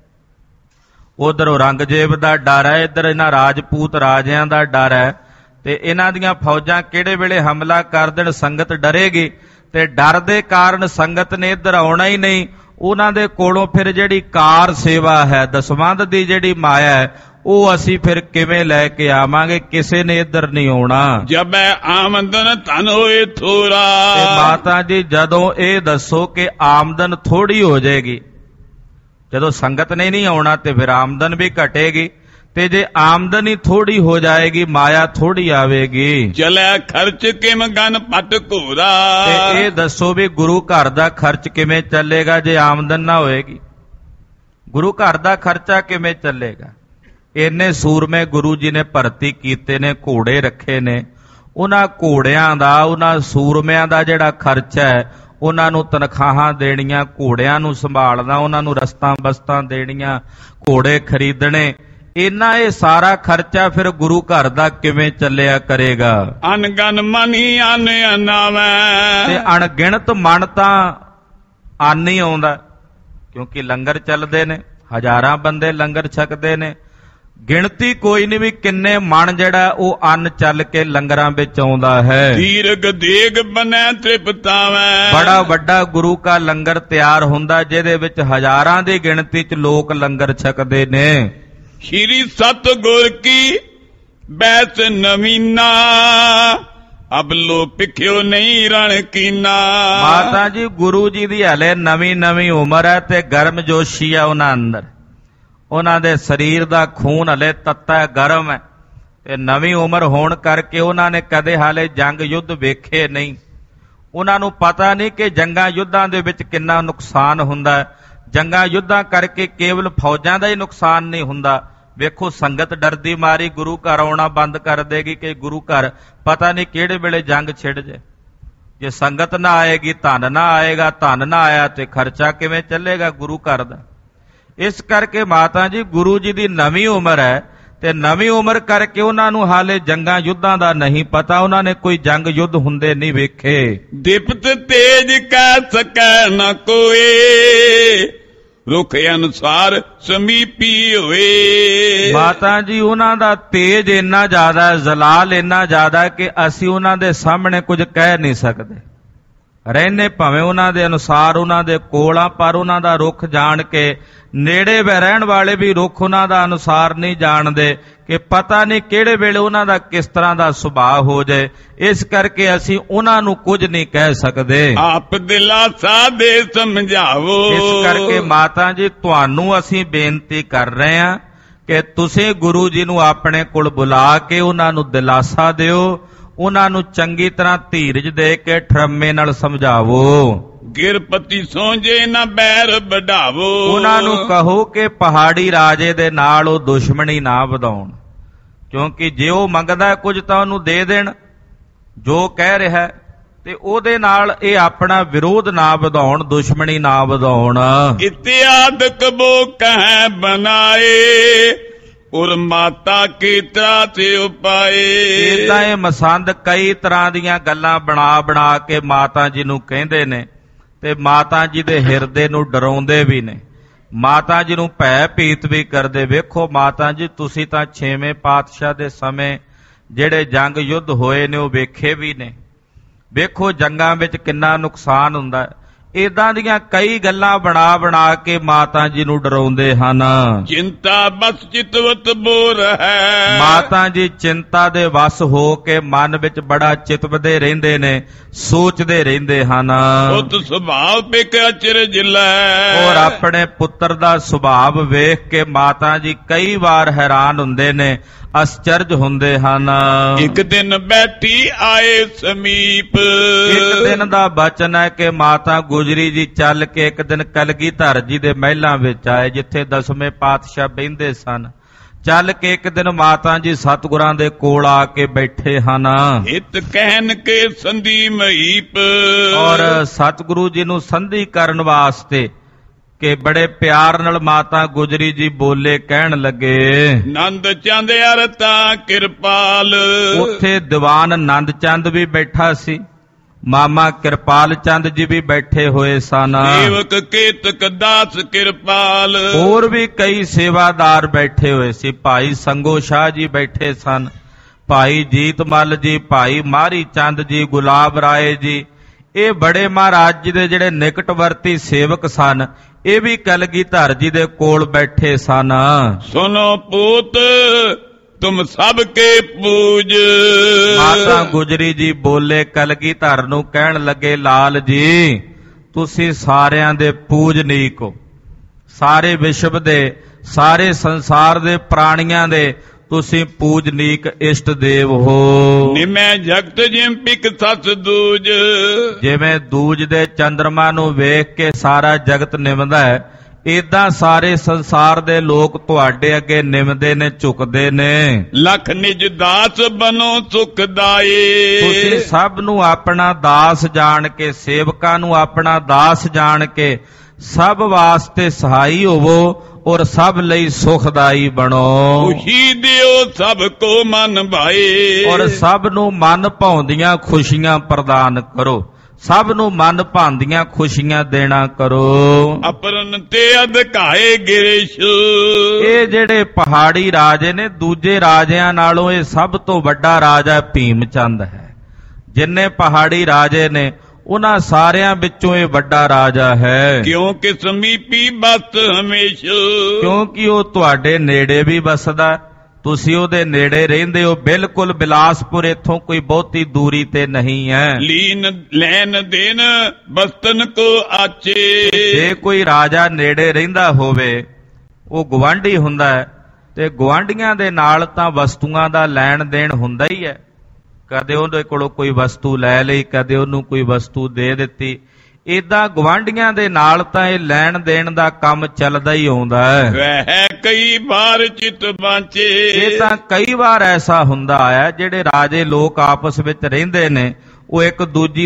ਉਧਰ ਔਰੰਗਜ਼ੇਬ ਦਾ ਡਰ ਹੈ, ਇੱਧਰ ਇਹਨਾਂ ਰਾਜਪੂਤ ਰਾਜਿਆਂ ਦਾ ਡਰ ਹੈ, ਤੇ ਇਹਨਾਂ ਦੀਆਂ ਫੌਜਾਂ ਕਿਹੜੇ ਵੇਲੇ ਹਮਲਾ ਕਰ ਦੇਣ, ਸੰਗਤ ਡਰੇਗੀ, ਤੇ ਡਰ ਦੇ ਕਾਰਨ ਸੰਗਤ ਨੇ ਇੱਧਰ ਆਉਣਾ ਹੀ ਨਹੀਂ। ਉਹਨਾਂ ਦੇ ਕੋਲੋਂ ਫਿਰ ਜਿਹੜੀ ਕਾਰ ਸੇਵਾ ਹੈ, ਦਸਵੰਧ ਦੀ ਜਿਹੜੀ ਮਾਇਆ ਹੈ, ਉਹ ਅਸੀਂ ਫਿਰ ਕਿਵੇਂ ਲੈ ਕੇ ਆਵਾਂਗੇ, ਕਿਸੇ ਨੇ ਇੱਧਰ ਨਹੀਂ ਆਉਣਾ। ਜਬੈ ਆਮਦਨ ਧਨ ਹੋਏ ਥੋੜਾ। ਤੇ ਮਾਤਾ ਜੀ, ਜਦੋਂ ਇਹ ਦੱਸੋ ਕਿ ਆਮਦਨ ਥੋੜੀ ਹੋ ਜਾਏਗੀ, ਜਦੋਂ ਸੰਗਤ ਨੇ ਨਹੀਂ ਆਉਣਾ ਤੇ ਫਿਰ ਆਮਦਨ ਵੀ ਘਟੇਗੀ, ਤੇ ਜੇ ਆਮਦਨ ਹੀ ਥੋੜੀ ਹੋ ਜਾਏਗੀ, ਮਾਇਆ ਥੋੜੀ ਆਵੇਗੀ। ਚਲੇ ਖਰਚ ਕਿਮ ਗਨ ਪਟ ਘੋਰਾ। ਤੇ ਇਹ ਦੱਸੋ ਵੀ ਗੁਰੂ ਘਰ ਦਾ ਖਰਚ ਕਿਵੇਂ ਚੱਲੇਗਾ ਜੇ ਆਮਦਨ ਨਾ ਹੋਏਗੀ, ਗੁਰੂ ਘਰ ਦਾ ਖਰਚਾ ਕਿਵੇਂ ਚੱਲੇਗਾ। ਇੰਨੇ ਸੂਰਮੇ ਗੁਰੂ ਜੀ ਨੇ ਭਰਤੀ ਕੀਤੇ ਨੇ, ਘੋੜੇ ਰੱਖੇ ਨੇ, ਉਹਨਾਂ ਘੋੜਿਆਂ ਦਾ, ਉਹਨਾਂ ਸੂਰਮਿਆਂ ਦਾ ਜਿਹੜਾ ਖਰਚਾ ਹੈ, ਉਹਨਾਂ ਨੂੰ ਤਨਖਾਹਾਂ ਦੇਣੀਆਂ, ਘੋੜਿਆਂ ਨੂੰ ਸੰਭਾਲਣਾ, ਉਹਨਾਂ ਨੂੰ ਰਸਤਾਂ ਬਸਤਾਂ ਦੇਣੀਆਂ, ਘੋੜੇ ਖਰੀਦਣੇ, ਇੰਨਾ ਇਹ ਸਾਰਾ ਖਰਚਾ ਫਿਰ ਗੁਰੂ ਘਰ ਦਾ ਕਿਵੇਂ ਚੱਲਿਆ ਕਰੇਗਾ। ਅਨਗਨ ਮਨੀ ਅਨ ਅਨਾਵੈ। ਤੇ ਅਣਗਿਣਤ ਮਨ ਤਾਂ ਅੰਨ ਹੀ ਆਉਂਦਾ, ਕਿਉਂਕਿ ਲੰਗਰ ਚੱਲਦੇ ਨੇ, ਹਜ਼ਾਰਾਂ ਬੰਦੇ ਲੰਗਰ ਛਕਦੇ ਨੇ, ਗਿਣਤੀ ਕੋਈ ਨਹੀਂ ਵੀ ਕਿੰਨੇ ਮਣ ਜਿਹੜਾ ਉਹ ਅੰਨ ਚੱਲ ਕੇ ਲੰਗਰਾਂ ਵਿੱਚ ਆਉਂਦਾ ਹੈ। ਦੀਰਘ ਦੇਗ ਬਨੈ ਤ੍ਰਿਪਤਾਵੈ, ਬੜਾ ਵੱਡਾ ਗੁਰੂ ਕਾ ਲੰਗਰ ਤਿਆਰ ਹੁੰਦਾ ਜਿਹਦੇ ਵਿੱਚ ਹਜ਼ਾਰਾਂ ਦੀ ਗਿਣਤੀ 'ਚ ਲੋਕ ਲੰਗਰ ਛਕਦੇ ਨੇ। ਸ਼੍ਰੀ ਸਤਿਗੁਰ ਕੀ ਬੈਸ ਨਵੀਨਾ, ਅਬ ਲੋ ਪਿਖਿਓ ਨਹੀਂ ਰਣ ਕੀਨਾ। ਮਾਤਾ ਜੀ ਗੁਰੂ ਜੀ ਦੀ ਹਲੇ ਨਵੀਂ ਨਵੀਂ ਉਮਰ ਹੈ ਤੇ ਗਰਮ ਜੋਸ਼ੀ ਆ ਉਹਨਾਂ ਅੰਦਰ, ਉਹਨਾਂ ਦੇ ਸਰੀਰ ਦਾ ਖੂਨ ਹਲੇ ਤੱਤਾ ਹੈ, ਗਰਮ ਹੈ, ਤੇ ਨਵੀਂ ਉਮਰ ਹੋਣ ਕਰਕੇ ਉਹਨਾਂ ਨੇ ਕਦੇ ਹਾਲੇ ਜੰਗ ਯੁੱਧ ਵੇਖੇ ਨਹੀਂ। ਉਹਨਾਂ ਨੂੰ ਪਤਾ ਨਹੀਂ ਕਿ ਜੰਗਾਂ ਯੁੱਧਾਂ ਦੇ ਵਿੱਚ ਕਿੰਨਾ ਨੁਕਸਾਨ ਹੁੰਦਾ ਹੈ। ਜੰਗਾਂ ਯੁੱਧਾਂ ਕਰਕੇ ਕੇਵਲ ਫੌਜਾਂ ਦਾ ਹੀ ਨੁਕਸਾਨ ਨਹੀਂ ਹੁੰਦਾ। ਵੇਖੋ ਸੰਗਤ ਡਰਦੀ ਮਾਰੀ ਗੁਰੂ ਘਰ ਆਉਣਾ ਬੰਦ ਕਰ ਦੇਗੀ ਕਿ ਗੁਰੂ ਘਰ ਪਤਾ ਨਹੀਂ ਕਿਹੜੇ ਵੇਲੇ ਜੰਗ ਛਿੜ ਜਾਏ। ਜੇ ਸੰਗਤ ਨਾ ਆਏਗੀ, ਧਨ ਨਾ ਆਏਗਾ, ਧਨ ਨਾ ਆਇਆ ਤੇ ਖਰਚਾ ਕਿਵੇਂ ਚੱਲੇਗਾ ਗੁਰੂ ਘਰ ਦਾ। ਇਸ ਕਰਕੇ ਮਾਤਾ ਜੀ ਗੁਰੂ ਜੀ ਦੀ ਨਵੀਂ ਉਮਰ ਹੈ ਤੇ ਨਵੀਂ ਉਮਰ ਕਰਕੇ ਉਹਨਾਂ ਨੂੰ ਹਾਲੇ ਜੰਗਾਂ ਯੁੱਧਾਂ ਦਾ ਨਹੀਂ ਪਤਾ, ਉਹਨਾਂ ਨੇ ਕੋਈ ਜੰਗ ਯੁੱਧ ਹੁੰਦੇ ਨਹੀਂ ਵੇਖੇ। ਦਿਪਤ ਤੇਜ ਕਹਿ ਸਕੈ ਨ ਕੋਏ, ਰੁਖ ਅਨੁਸਾਰ ਸਮੀਪੀ ਹੋਏ। ਮਾਤਾ ਜੀ ਉਹਨਾਂ ਦਾ ਤੇਜ ਇੰਨਾ ਜ਼ਿਆਦਾ, ਜ਼ਲਾਲ ਇੰਨਾ ਜ਼ਿਆਦਾ ਕਿ ਅਸੀਂ ਉਹਨਾਂ ਦੇ ਸਾਹਮਣੇ ਕੁਝ ਕਹਿ ਨਹੀਂ ਸਕਦੇ। ਰਹਿੰਦੇ ਭਾਵੇਂ ਉਹਨਾਂ ਦੇ ਅਨੁਸਾਰ ਉਹਨਾਂ ਦੇ ਕੋਲ ਆ, ਪਰ ਉਹਨਾਂ ਦਾ ਰੁਖ ਜਾਣ ਕੇ ਨੇੜੇ ਰਹਿਣ ਵਾਲੇ ਵੀ ਰੁਖ ਉਹਨਾਂ ਦਾ ਅਨੁਸਾਰ ਨਹੀਂ ਜਾਣਦੇ ਕਿ ਪਤਾ ਨਹੀਂ ਕਿਹੜੇ ਵੇਲੇ ਉਹਨਾਂ ਦਾ ਕਿਸ ਤਰ੍ਹਾਂ ਦਾ ਸੁਭਾਅ ਹੋ ਜਾਏ। ਇਸ ਕਰਕੇ ਅਸੀਂ ਉਹਨਾਂ ਨੂੰ ਕੁਝ ਨਹੀਂ ਕਹਿ ਸਕਦੇ। ਆਪ ਦਿਲਾਸਾ ਦੇ ਸਮਝਾਵੋ। ਇਸ ਕਰਕੇ ਮਾਤਾ ਜੀ ਤੁਹਾਨੂੰ ਅਸੀਂ ਬੇਨਤੀ ਕਰ ਰਹੇ ਹਾਂ ਕਿ ਤੁਸੀਂ ਗੁਰੂ ਜੀ ਨੂੰ ਆਪਣੇ ਕੋਲ ਬੁਲਾ ਕੇ ਉਹਨਾਂ ਨੂੰ ਦਿਲਾਸਾ ਦਿਓ, ਉਹਨਾਂ ਨੂੰ ਚੰਗੀ ਤਰ੍ਹਾਂ ਧੀਰਜ ਦੇ ਕੇ ਠਰਮੇ ਨਾਲ ਸਮਝਾਵੋ। ਗਿਰਪਤੀ ਸੋਝੇ ਨਾ ਬੈਰ ਵਢਾਵੋ। ਉਹਨਾਂ ਨੂੰ ਕਹੋ ਕਿ ਪਹਾੜੀ ਰਾਜੇ ਦੇ ਨਾਲ ਉਹ ਦੁਸ਼ਮਣੀ ਨਾ ਵਧਾਉਣ, ਕਿਉਂਕਿ ਜੇ ਉਹ ਮੰਗਦਾ ਕੁਝ ਤਾਂ ਉਹਨੂੰ ਦੇ ਦੇਣ ਜੋ ਕਹਿ ਰਿਹਾ, ਤੇ ਉਹਦੇ ਨਾਲ ਇਹ ਆਪਣਾ ਵਿਰੋਧ ਨਾ ਵਧਾਉਣ, ਦੁਸ਼ਮਣੀ ਨਾ ਵਧਾਉਣ। ਇਤਿਆਦ ਕਬੋ ਕਹਿ ਬਨਾਏ, ਔਰ ਮਾਤਾ ਕੀ ਤਰ੍ਹਾਂ ਤੇ ਉਪਾਏ। ਇਦਾਂ ਇਹ ਮਸੰਦ ਕਈ ਤਰ੍ਹਾਂ ਦੀਆਂ ਗੱਲਾਂ ਬਣਾ ਬਣਾ ਕੇ ਮਾਤਾ ਜੀ ਨੂੰ ਕਹਿੰਦੇ ਨੇ ਤੇ ਮਾਤਾ ਜੀ ਦੇ ਹਿਰਦੇ ਨੂੰ ਡਰਾਉਂਦੇ ਵੀ ਨੇ, ਮਾਤਾ ਜੀ ਨੂੰ ਭੈ ਭੀਤ ਵੀ ਕਰਦੇ। ਵੇਖੋ ਮਾਤਾ ਜੀ ਤੁਸੀਂ ਤਾਂ 6ਵੇਂ ਪਾਤਸ਼ਾਹ ਦੇ ਸਮੇਂ ਜਿਹੜੇ ਜੰਗ ਯੁੱਧ ਹੋਏ ਨੇ ਉਹ ਵੇਖੇ ਵੀ ਨੇ। ਵੇਖੋ ਜੰਗਾਂ ਵਿੱਚ ਕਿੰਨਾ ਨੁਕਸਾਨ ਹੁੰਦਾ ਹੈ। ਇਦਾਂ ਦੀਆਂ ਕਈ ਗੱਲਾਂ ਬਣਾ ਬਣਾ ਕੇ ਮਾਤਾ ਜੀ ਨੂੰ ਡਰਾਉਂਦੇ ਹਨ। ਚਿੰਤਾ ਬਸ ਚਿਤਵਤ ਬੋਰ ਹੈ। ਮਾਤਾ ਜੀ ਚਿੰਤਾ ਦੇ ਵਸ ਹੋ ਕੇ ਮਨ ਵਿੱਚ ਬੜਾ ਚਿਤਵਦੇ ਰਹਿੰਦੇ ਨੇ, ਸੋਚਦੇ ਰਹਿੰਦੇ ਹਨ। ਪੁੱਤ ਸੁਭਾਅ ਪਿਕ ਅਚਰਜ ਲੈ। ਔਰ ਆਪਣੇ ਪੁੱਤਰ ਦਾ ਸੁਭਾਅ ਵੇਖ ਕੇ ਮਾਤਾ ਜੀ ਕਈ ਵਾਰ ਹੈਰਾਨ ਹੁੰਦੇ ਨੇ, ਅਸਚਰਜ ਹੁੰਦੇ ਹਨ। ਇੱਕ ਦਿਨ ਬੈਠੀ ਆਏ ਸਮੀਪ। ਇੱਕ ਦਿਨ ਦਾ ਬਚਨ ਹੈ ਕਿ ਮਾਤਾ ਗੁਜਰੀ ਜੀ ਚੱਲ ਕੇ ਇੱਕ ਦਿਨ ਕਲਗੀਧਰ ਜੀ ਦੇ ਮਹਿਲਾਂ ਵਿੱਚ ਆਏ, ਜਿੱਥੇ 10ਵੇਂ ਪਾਤਸ਼ਾਹ ਬਹਿੰਦੇ ਸਨ। ਚੱਲ ਕੇ ਇੱਕ ਦਿਨ ਮਾਤਾ ਜੀ ਸਤਿਗੁਰਾਂ ਦੇ ਕੋਲ ਆ ਕੇ ਬੈਠੇ ਹਨ। ਹਿਤ ਕਹਿਣ ਕੇ ਸੰਧੀ ਮਹੀਪ। ਔਰ ਸਤਿਗੁਰੂ ਜੀ ਨੂੰ ਸੰਧੀ ਕਰਨ ਵਾਸਤੇ ਕਿ ਬੜੇ ਪਿਆਰ ਨਾਲ ਮਾਤਾ ਗੁਜਰੀ ਜੀ ਬੋਲੇ, ਕਹਿਣ ਲੱਗੇ, ਨੰਦ ਚੰਦ ਅਰਤਾ ਕਿਰਪਾਲ। ਉੱਥੇ ਦੀਵਾਨ ਨੰਦ ਚੰਦ ਵੀ ਬੈਠਾ ਸੀ, ਮਾਮਾ ਕਿਰਪਾਲ ਚੰਦ ਜੀ ਵੀ ਬੈਠੇ ਹੋਏ ਸਨ, ਸੇਵਕ ਕੇਤਕ ਦਾਸ ਕਿਰਪਾਲ। ਹੋਰ ਵੀ ਕਈ ਸੇਵਾਦਾਰ ਬੈਠੇ ਹੋਏ ਸੀ। ਭਾਈ ਸੰਗੋ ਸ਼ਾਹ ਜੀ ਬੈਠੇ ਸਨ, ਭਾਈ ਜੀਤਮਲ ਜੀ, ਭਾਈ ਮਾਰੀ ਚੰਦ ਜੀ, ਗੁਲਾਬ ਰਾਏ ਜੀ। ਇਹ ਬੜੇ ਮਹਾਰਾਜ ਜੀ ਦੇ ਜਿਹੜੇ ਨਿਕਟਵਰਤੀ ਸੇਵਕ ਸਨ, ਇਹ ਵੀ ਕਲਗੀਧਰ ਜੀ ਦੇ ਕੋਲ ਬੈਠੇ ਸਨ। ਸੁਨੋ ਪੂਤ ਤੁਮ ਸਭ ਕੇ ਪੂਜ। ਮਾਤਾ ਗੁਜਰੀ ਜੀ ਬੋਲੇ ਕਲਗੀਧਰ ਨੂੰ, ਕਹਿਣ ਲੱਗੇ, ਲਾਲ ਜੀ ਤੁਸੀਂ ਸਾਰਿਆਂ ਦੇ ਪੂਜਨੀਕ ਹੋ, ਸਾਰੇ ਵਿਸ਼ਵ ਦੇ, ਸਾਰੇ ਸੰਸਾਰ ਦੇ ਪ੍ਰਾਣੀਆਂ ਦੇ ਤੁਸੀਂ ਪੂਜਨੀਕ ਇਸ਼ਟ ਦੇਵ ਹੋ। ਨਿਮੈ ਜਗਤ ਜਿਮ ਪਿਕ ਸਸ ਦੂਜ। ਜਿਵੇਂ ਦੂਜ ਦੇ ਚੰਦਰਮਾ ਨੂੰ ਵੇਖ ਕੇ ਸਾਰਾ ਜਗਤ ਨਿਮਦਾ ਹੈ, ਏਦਾਂ ਸਾਰੇ ਸੰਸਾਰ ਦੇ ਲੋਕ ਤੁਹਾਡੇ ਅੱਗੇ ਨਿਮਦੇ ਨੇ, ਝੁਕਦੇ ਨੇ। ਲਖ ਨਿਜ ਦਾਸ ਬਨੋ ਸੁਖਦਾਏ। ਤੁਸੀਂ ਸਭ ਨੂੰ ਆਪਣਾ ਦਾਸ ਜਾਣ ਕੇ, ਸੇਵਕਾਂ ਨੂੰ ਆਪਣਾ ਦਾਸ ਜਾਣ ਕੇ ਸਭ ਵਾਸਤੇ ਸਹਾਈ ਹੋਵੋ ਔਰ ਸਭ ਲਈ ਸੁਖਦਾਈ ਬਣੋ। ਖੁਸ਼ੀ ਦਿਓ ਸਭ ਕੋ ਮਨ ਭਾਏ। ਔਰ ਸਭ ਨੂੰ ਮਨ ਭਾਉਂਦੀਆਂ ਖੁਸ਼ੀਆਂ ਪ੍ਰਦਾਨ ਕਰੋ, ਸਭ ਨੂੰ ਮਨ ਭਾਂਦੀਆਂ ਖੁਸ਼ੀਆਂ ਦੇਣਾ ਕਰੋ। ਅਪਰਨ ਤੇ ਅਧਿਕਾਏ ਗਿਰੀਸ਼, ਇਹ ਜਿਹੜੇ ਪਹਾੜੀ ਰਾਜੇ ਨੇ ਦੂਜੇ ਰਾਜਿਆਂ ਨਾਲੋਂ ਇਹ ਸਭ ਤੋਂ ਵੱਡਾ ਰਾਜਾ ਭੀਮ ਚੰਦ ਹੈ। ਜਿੰਨੇ ਪਹਾੜੀ ਰਾਜੇ ਨੇ ਉਹਨਾਂ ਸਾਰਿਆਂ ਵਿੱਚੋਂ ਇਹ ਵੱਡਾ ਰਾਜਾ ਹੈ। ਕਿਉਂਕਿ ਸਮੀਪੀ ਬਸਤ ਹਮੇਸ਼, ਕਿਉਂਕਿ ਉਹ ਤੁਹਾਡੇ ਨੇੜੇ ਵੀ ਵਸਦਾ, ਤੁਸੀਂ ਉਹਦੇ ਨੇੜੇ ਰਹਿੰਦੇ ਹੋ। ਬਿਲਕੁਲ ਬਿਲਾਸਪੁਰ ਇੱਥੋਂ ਕੋਈ ਬਹੁਤੀ ਦੂਰੀ ਤੇ ਨਹੀਂ ਹੈ। ਲੀਨ ਲੈਨ ਦੇਨ ਬਸਤਨ ਕੋ ਆਚੇ, ਜੇ ਕੋਈ ਰਾਜਾ ਨੇੜੇ ਰਹਿੰਦਾ ਹੋਵੇ ਉਹ ਗੁਆਂਢੀ ਹੁੰਦਾ ਹੈ, ਤੇ ਗੁਆਂਢੀਆਂ ਦੇ ਨਾਲ ਤਾਂ ਵਸਤੂਆਂ ਦਾ ਲੈਣ ਦੇਣ ਹੁੰਦਾ ਹੀ ਹੈ। ਕਦੇ ਉਹਦੇ ਕੋਲੋਂ ਕੋਈ ਵਸਤੂ ਲੈ ਲਈ, ਕਦੇ ਉਹਨੂੰ ਕੋਈ ਵਸਤੂ ਦੇ ਦਿੱਤੀ। ਏਦਾਂ ਗੁਆਂਢੀਆਂ ਦੇ ਨਾਲ ਤਾਂ ਇਹ ਲੈਣ ਦੇਣ ਦਾ ਕੰਮ ਚੱਲਦਾ ਹੀ ਆਉਂਦਾ ਹੈ। ਵਹਿ ਕਈ ਵਾਰ ਚਿਤ ਬਾਂਚੇ, ਇਹ ਤਾਂ ਕਈ ਵਾਰ ਐਸਾ ਹੁੰਦਾ ਆਇਆ ਜਿਹੜੇ ਰਾਜੇ ਲੋਕ ਆਪਸ ਵਿੱਚ ਰਹਿੰਦੇ ਨੇ ਉਹ ਇੱਕ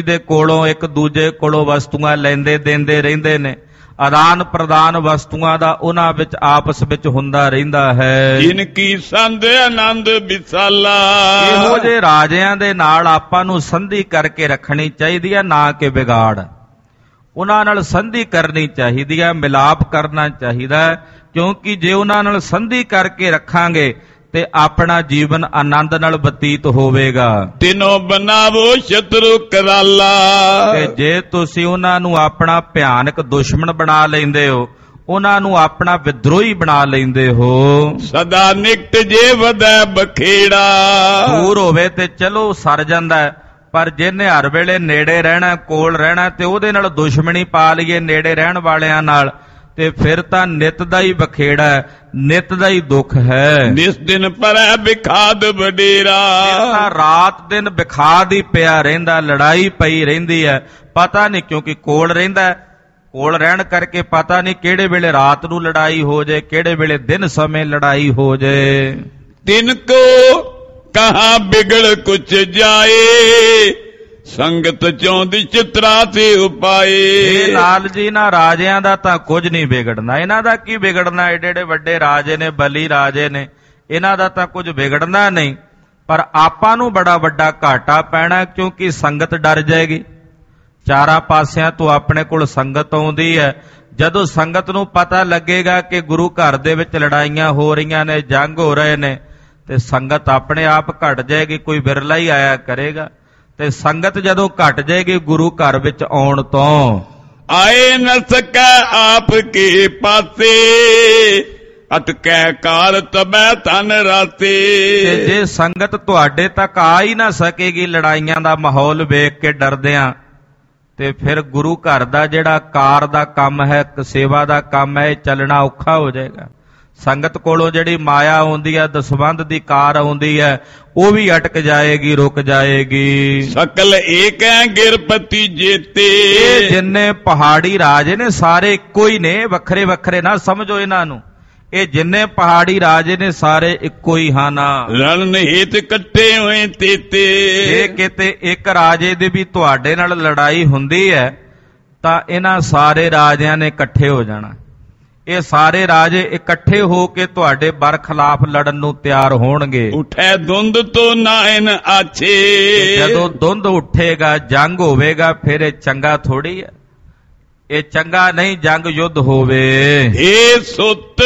ਦੂਜੇ ਕੋਲੋਂ ਵਸਤੂਆਂ ਲੈਂਦੇ ਦਿੰਦੇ ਰਹਿੰਦੇ ਨੇ। ਆਦਾਨ ਪ੍ਰਦਾਨ ਵਸਤੂਆਂ ਦਾ ਉਹਨਾਂ ਵਿੱਚ ਆਪਸ ਵਿੱਚ ਹੁੰਦਾ ਰਹਿੰਦਾ ਹੈ। ਜਿਨ ਕੀ ਸੰਧ ਆਨੰਦ ਵਿਸਾਲਾ, ਇਹੋ ਜਿਹੇ ਰਾਜਿਆਂ ਦੇ ਨਾਲ ਆਪਾਂ ਨੂੰ ਸੰਧੀ ਕਰਕੇ ਰੱਖਣੀ ਚਾਹੀਦੀ ਹੈ, ਨਾ ਕਿ ਵਿਗਾੜ। ਉਹਨਾਂ ਨਾਲ ਸੰਧੀ ਕਰਨੀ ਚਾਹੀਦੀ ਹੈ, ਮਿਲਾਪ ਕਰਨਾ ਚਾਹੀਦਾ ਹੈ, ਕਿਉਂਕਿ ਜੇ ਉਹਨਾਂ ਨਾਲ ਸੰਧੀ ਕਰਕੇ ਰੱਖਾਂਗੇ ਤੇ ਆਪਣਾ ਜੀਵਨ ਆਨੰਦ ਨਾਲ ਬਤੀਤ ਹੋਵੇਗਾ। ਤਿਨੋ ਬਨਾਵੋ ਸ਼ਤਰੂ ਕਰਾਲਾ, ਤੇ ਜੇ ਤੁਸੀਂ ਉਹਨਾਂ ਨੂੰ ਆਪਣਾ ਭਿਆਨਕ ਦੁਸ਼ਮਣ ਬਣਾ ਲੈਂਦੇ ਹੋ, ਉਹਨਾਂ ਨੂੰ ਆਪਣਾ ਵਿਦਰੋਹੀ ਬਣਾ ਲੈਂਦੇ ਹੋ। ਸਦਾ ਨਿਕਟ ਜੇ ਵਧੈ ਬਖੇੜਾ, ਦੂਰ ਹੋਵੇ ਤੇ ਚਲੋ ਸਰ ਜਾਂਦਾ, ਪਰ ਜਿਹਨੇ ਹਰ ਵੇਲੇ ਨੇੜੇ ਰਹਿਣਾ, ਕੋਲ ਰਹਿਣਾ, ਤੇ ਉਹਦੇ ਨਾਲ ਦੁਸ਼ਮਣੀ ਪਾ ਲਈਏ ਨੇੜੇ ਰਹਿਣ ਵਾਲਿਆਂ ਨਾਲ, ਤੇ ਫਿਰ ਤਾਂ ਨਿਤ ਦਾ ਹੀ ਬਖੇੜਾ ਹੈ, ਨਿਤ ਦਾ ਹੀ ਦੁੱਖ ਹੈ। ਨਿਸ ਦਿਨ ਪਰੈ ਵਿਖਾਦ ਵਡੇਰਾ, ਰਾਤ ਦਿਨ ਵਿਖਾਦ ਹੀ ਪਿਆ ਰਹਿੰਦਾ, ਲੜਾਈ ਪਈ ਰਹਿੰਦੀ ਹੈ। ਪਤਾ ਨਹੀਂ, ਕਿਉਂਕਿ ਕੋਲ ਰਹਿੰਦਾ, ਕੋਲ ਰਹਿਣ ਕਰਕੇ ਪਤਾ ਨਹੀਂ ਕਿਹੜੇ ਵੇਲੇ ਰਾਤ ਨੂੰ ਲੜਾਈ ਹੋ ਜਾਏ, ਕਿਹੜੇ ਵੇਲੇ ਦਿਨ ਸਮੇਂ ਲੜਾਈ ਹੋ ਜਾਏ। ਤਿਨ ਕੋ ਕਹਾ ਬਿਗੜ ਕੁਛ ਜਾਏ, ਸੰਗਤ ਚੌਂਦੀ ਚਿਤਰਾ ਤੇ ਉਪਾਏ। ਇਹ ਲਾਲ ਜੀ ਨਾ ਰਾਜਿਆਂ ਦਾ ਤਾਂ ਕੁਝ ਨਹੀਂ ਵਿਗੜਨਾ। ਇਹਨਾਂ ਦਾ ਕੀ ਵਿਗੜਨਾ? ਏਡੇ ਏਡੇ ਵੱਡੇ ਰਾਜੇ ਨੇ, ਬਲੀ ਰਾਜੇ ਨੇ, ਇਹਨਾਂ ਦਾ ਤਾਂ ਕੁਝ ਵਿਗੜਨਾ ਨਹੀਂ। ਪਰ ਆਪਾਂ ਨੂੰ ਬੜਾ ਵੱਡਾ ਘਾਟਾ ਪੈਣਾ, ਕਿਉਂਕਿ ਸੰਗਤ ਡਰ ਜਾਏਗੀ। ਚਾਰਾਂ ਪਾਸਿਆਂ ਤੋਂ ਆਪਣੇ ਕੋਲ ਸੰਗਤ ਆਉਂਦੀ ਹੈ। ਜਦੋਂ ਸੰਗਤ ਨੂੰ ਪਤਾ ਲੱਗੇਗਾ ਕਿ ਗੁਰੂ ਘਰ ਦੇ ਵਿੱਚ ਲੜਾਈਆਂ ਹੋ ਰਹੀਆਂ ਨੇ, ਜੰਗ ਹੋ ਰਹੇ ਨੇ, ਤੇ ਸੰਗਤ ਆਪਣੇ ਆਪ ਘਟ ਜਾਏਗੀ, ਕੋਈ ਵਿਰਲਾ ਹੀ ਆਇਆ ਕਰੇਗਾ। ਤੇ ਸੰਗਤ ਜਦੋਂ ਘਟ ਜਾਏਗੀ ਗੁਰੂ ਘਰ ਵਿੱਚ ਆਉਣ ਤੋਂ, ਆਏ ਨ ਸਕੈ ਆਪ ਕੇ ਪਾਸੇ, ਅਟਕੈ ਕਾਰ ਤਬੈ ਤਨ ਰਾਤੇ। ਤੇ ਜੇ ਸੰਗਤ ਤੁਹਾਡੇ ਤੱਕ ਆ ਹੀ ਨਾ ਸਕੇਗੀ ਲੜਾਈਆਂ ਦਾ ਮਾਹੌਲ ਵੇਖ ਕੇ ਡਰਦਿਆਂ, ਤੇ ਫਿਰ ਗੁਰੂ ਘਰ ਦਾ ਜਿਹੜਾ ਕਾਰ ਦਾ ਕੰਮ ਹੈ, ਸੇਵਾ ਦਾ ਕੰਮ ਹੈ, ਇਹ ਚੱਲਣਾ ਔਖਾ ਹੋ ਜਾਏਗਾ। ਸੰਗਤ ਕੋਲੋਂ ਜਿਹੜੀ ਮਾਇਆ ਆਉਂਦੀ ਹੈ, ਦਸਵੰਧ ਦੀ ਕਾਰ ਆਉਂਦੀ ਹੈ, ਉਹ ਵੀ ਅਟਕ ਜਾਏਗੀ, ਰੁਕ ਜਾਏਗੀ। ਸਕਲ ਏਕੈ ਗਿਰਪਤੀ ਜੇਤੇ, ਇਹ ਜਿੰਨੇ ਪਹਾੜੀ ਰਾਜੇ ਨੇ ਸਾਰੇ ਇੱਕੋ ਹੀ ਨੇ, ਵੱਖਰੇ ਵੱਖਰੇ ਨਾ ਸਮਝੋ ਇਹਨਾਂ ਨੂੰ। ਇਹ ਜਿੰਨੇ ਪਹਾੜੀ ਰਾਜੇ ਨੇ ਸਾਰੇ ਇੱਕੋ ਹੀ ਹਨ। ਰਣ ਹੇਤ ਇਕੱਠੇ ਹੋਏ ਤੇਤੇ, ਜੇ ਕਿਤੇ ਇੱਕ ਰਾਜੇ ਦੀ ਵੀ ਤੁਹਾਡੇ ਨਾਲ ਲੜਾਈ ਹੁੰਦੀ ਹੈ ਤਾਂ ਇਹਨਾਂ ਸਾਰੇ ਰਾਜਿਆਂ ਨੇ ਇਕੱਠੇ ਹੋ ਜਾਣਾ। ਇਹ ਸਾਰੇ ਰਾਜੇ ਇਕੱਠੇ ਹੋ ਕੇ ਤੁਹਾਡੇ ਬਰਖਲਾਫ ਲੜਨ ਨੂੰ ਤਿਆਰ ਹੋਣਗੇ। ਉਠੈ ਧੁੰਦ ਤੋਂ ਨਾਇਨ ਆਛੇ, ਜਦੋਂ ਧੁੰਦ ਉੱਠੇਗਾ, ਜੰਗ ਹੋਵੇਗਾ, ਫਿਰ ਇਹ ਚੰਗਾ ਥੋੜੀ ਹੈ। ਇਹ ਚੰਗਾ ਨਹੀਂ ਜੰਗ ਯੁੱਧ ਹੋਵੇ। ਏ ਸੁੱਤ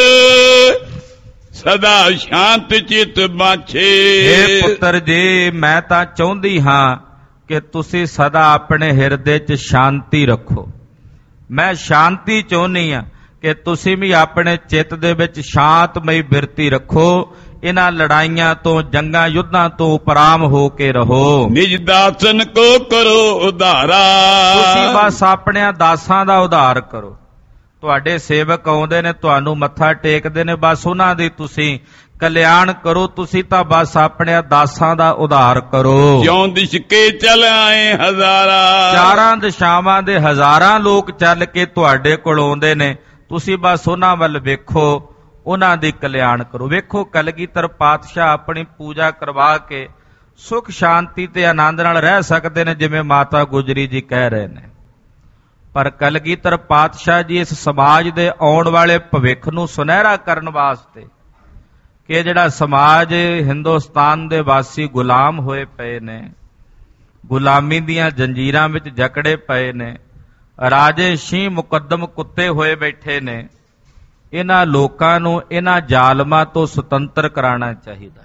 ਸਦਾ ਸ਼ਾਂਤ ਚਿਤ ਬਾਛੇ, ਏ ਪੁੱਤਰ ਜੀ, ਮੈਂ ਤਾਂ ਚਾਹੁੰਦੀ ਹਾਂ ਕਿ ਤੁਸੀਂ ਸਦਾ ਆਪਣੇ ਹਿਰਦੇ 'ਚ ਸ਼ਾਂਤੀ ਰੱਖੋ। ਮੈਂ ਸ਼ਾਂਤੀ ਚਾਹੁੰਦੀ ਹਾਂ ਕਿ ਤੁਸੀਂ ਵੀ ਆਪਣੇ ਚਿੱਤ ਦੇ ਵਿੱਚ ਸ਼ਾਂਤਮਈ ਬਿਰਤੀ ਰੱਖੋ। ਇਹਨਾਂ ਲੜਾਈਆਂ ਤੋਂ, ਜੰਗਾਂ ਯੁੱਧਾਂ ਤੋਂ ਉਪਰਾਮ ਹੋ ਕੇ ਰਹੋ। ਨਿਜ ਦਾਸਨ ਕੋ ਕਰੋ ਉਧਾਰਾ, ਤੁਸੀਂ ਬਸ ਆਪਣੇ ਦਾਸਾਂ ਦਾ ਉਧਾਰ ਕਰੋ। ਤੁਹਾਡੇ ਸੇਵਕ ਆਉਂਦੇ ਨੇ, ਤੁਹਾਨੂੰ ਮੱਥਾ ਟੇਕਦੇ ਨੇ, ਬਸ ਉਹਨਾਂ ਦੀ ਤੁਸੀਂ ਕਲਿਆਣ ਕਰੋ। ਤੁਸੀਂ ਤਾਂ ਬਸ ਆਪਣੇ ਦਾਸਾਂ ਦਾ ਉਧਾਰ ਕਰੋ। ਜਿਉਂ ਦਿਸ਼ ਕੇ ਚਲ ਆਏ ਹਜ਼ਾਰਾ, ਚਾਰਾਂ ਦਿਸ਼ਾਵਾਂ ਦੇ ਹਜ਼ਾਰਾਂ ਲੋਕ ਚੱਲ ਕੇ ਤੁਹਾਡੇ ਕੋਲ ਆਉਂਦੇ ਨੇ, ਤੁਸੀਂ ਬਸ ਉਹਨਾਂ ਵੱਲ ਵੇਖੋ, ਉਹਨਾਂ ਦੀ ਕਲਿਆਣ ਕਰੋ। ਵੇਖੋ ਕਲਗੀਧਰ ਪਾਤਸ਼ਾਹ ਆਪਣੀ ਪੂਜਾ ਕਰਵਾ ਕੇ ਸੁਖ ਸ਼ਾਂਤੀ ਤੇ ਆਨੰਦ ਨਾਲ ਰਹਿ ਸਕਦੇ ਨੇ, ਜਿਵੇਂ ਮਾਤਾ ਗੁਜਰੀ ਜੀ ਕਹਿ ਰਹੇ ਨੇ। ਪਰ ਕਲਗੀਧਰ ਪਾਤਸ਼ਾਹ ਜੀ ਇਸ ਸਮਾਜ ਦੇ ਆਉਣ ਵਾਲੇ ਭਵਿੱਖ ਨੂੰ ਸੁਨਹਿਰਾ ਕਰਨ ਵਾਸਤੇ, ਕਿ ਜਿਹੜਾ ਸਮਾਜ ਹਿੰਦੁਸਤਾਨ ਦੇ ਵਾਸੀ ਗੁਲਾਮ ਹੋਏ ਪਏ ਨੇ, ਗੁਲਾਮੀ ਦੀਆਂ ਜੰਜੀਰਾਂ ਵਿੱਚ ਜਕੜੇ ਪਏ ਨੇ, ਰਾਜੇ ਸ਼ੀਂਹ ਮੁਕੱਦਮ ਕੁੱਤੇ ਹੋਏ ਬੈਠੇ ਨੇ। ਇਹਨਾਂ ਲੋਕਾਂ ਨੂੰ ਇਹਨਾਂ ਜ਼ਾਲਮਾਂ ਤੋਂ ਸੁਤੰਤਰ ਕਰਾਉਣਾ ਚਾਹੀਦਾ।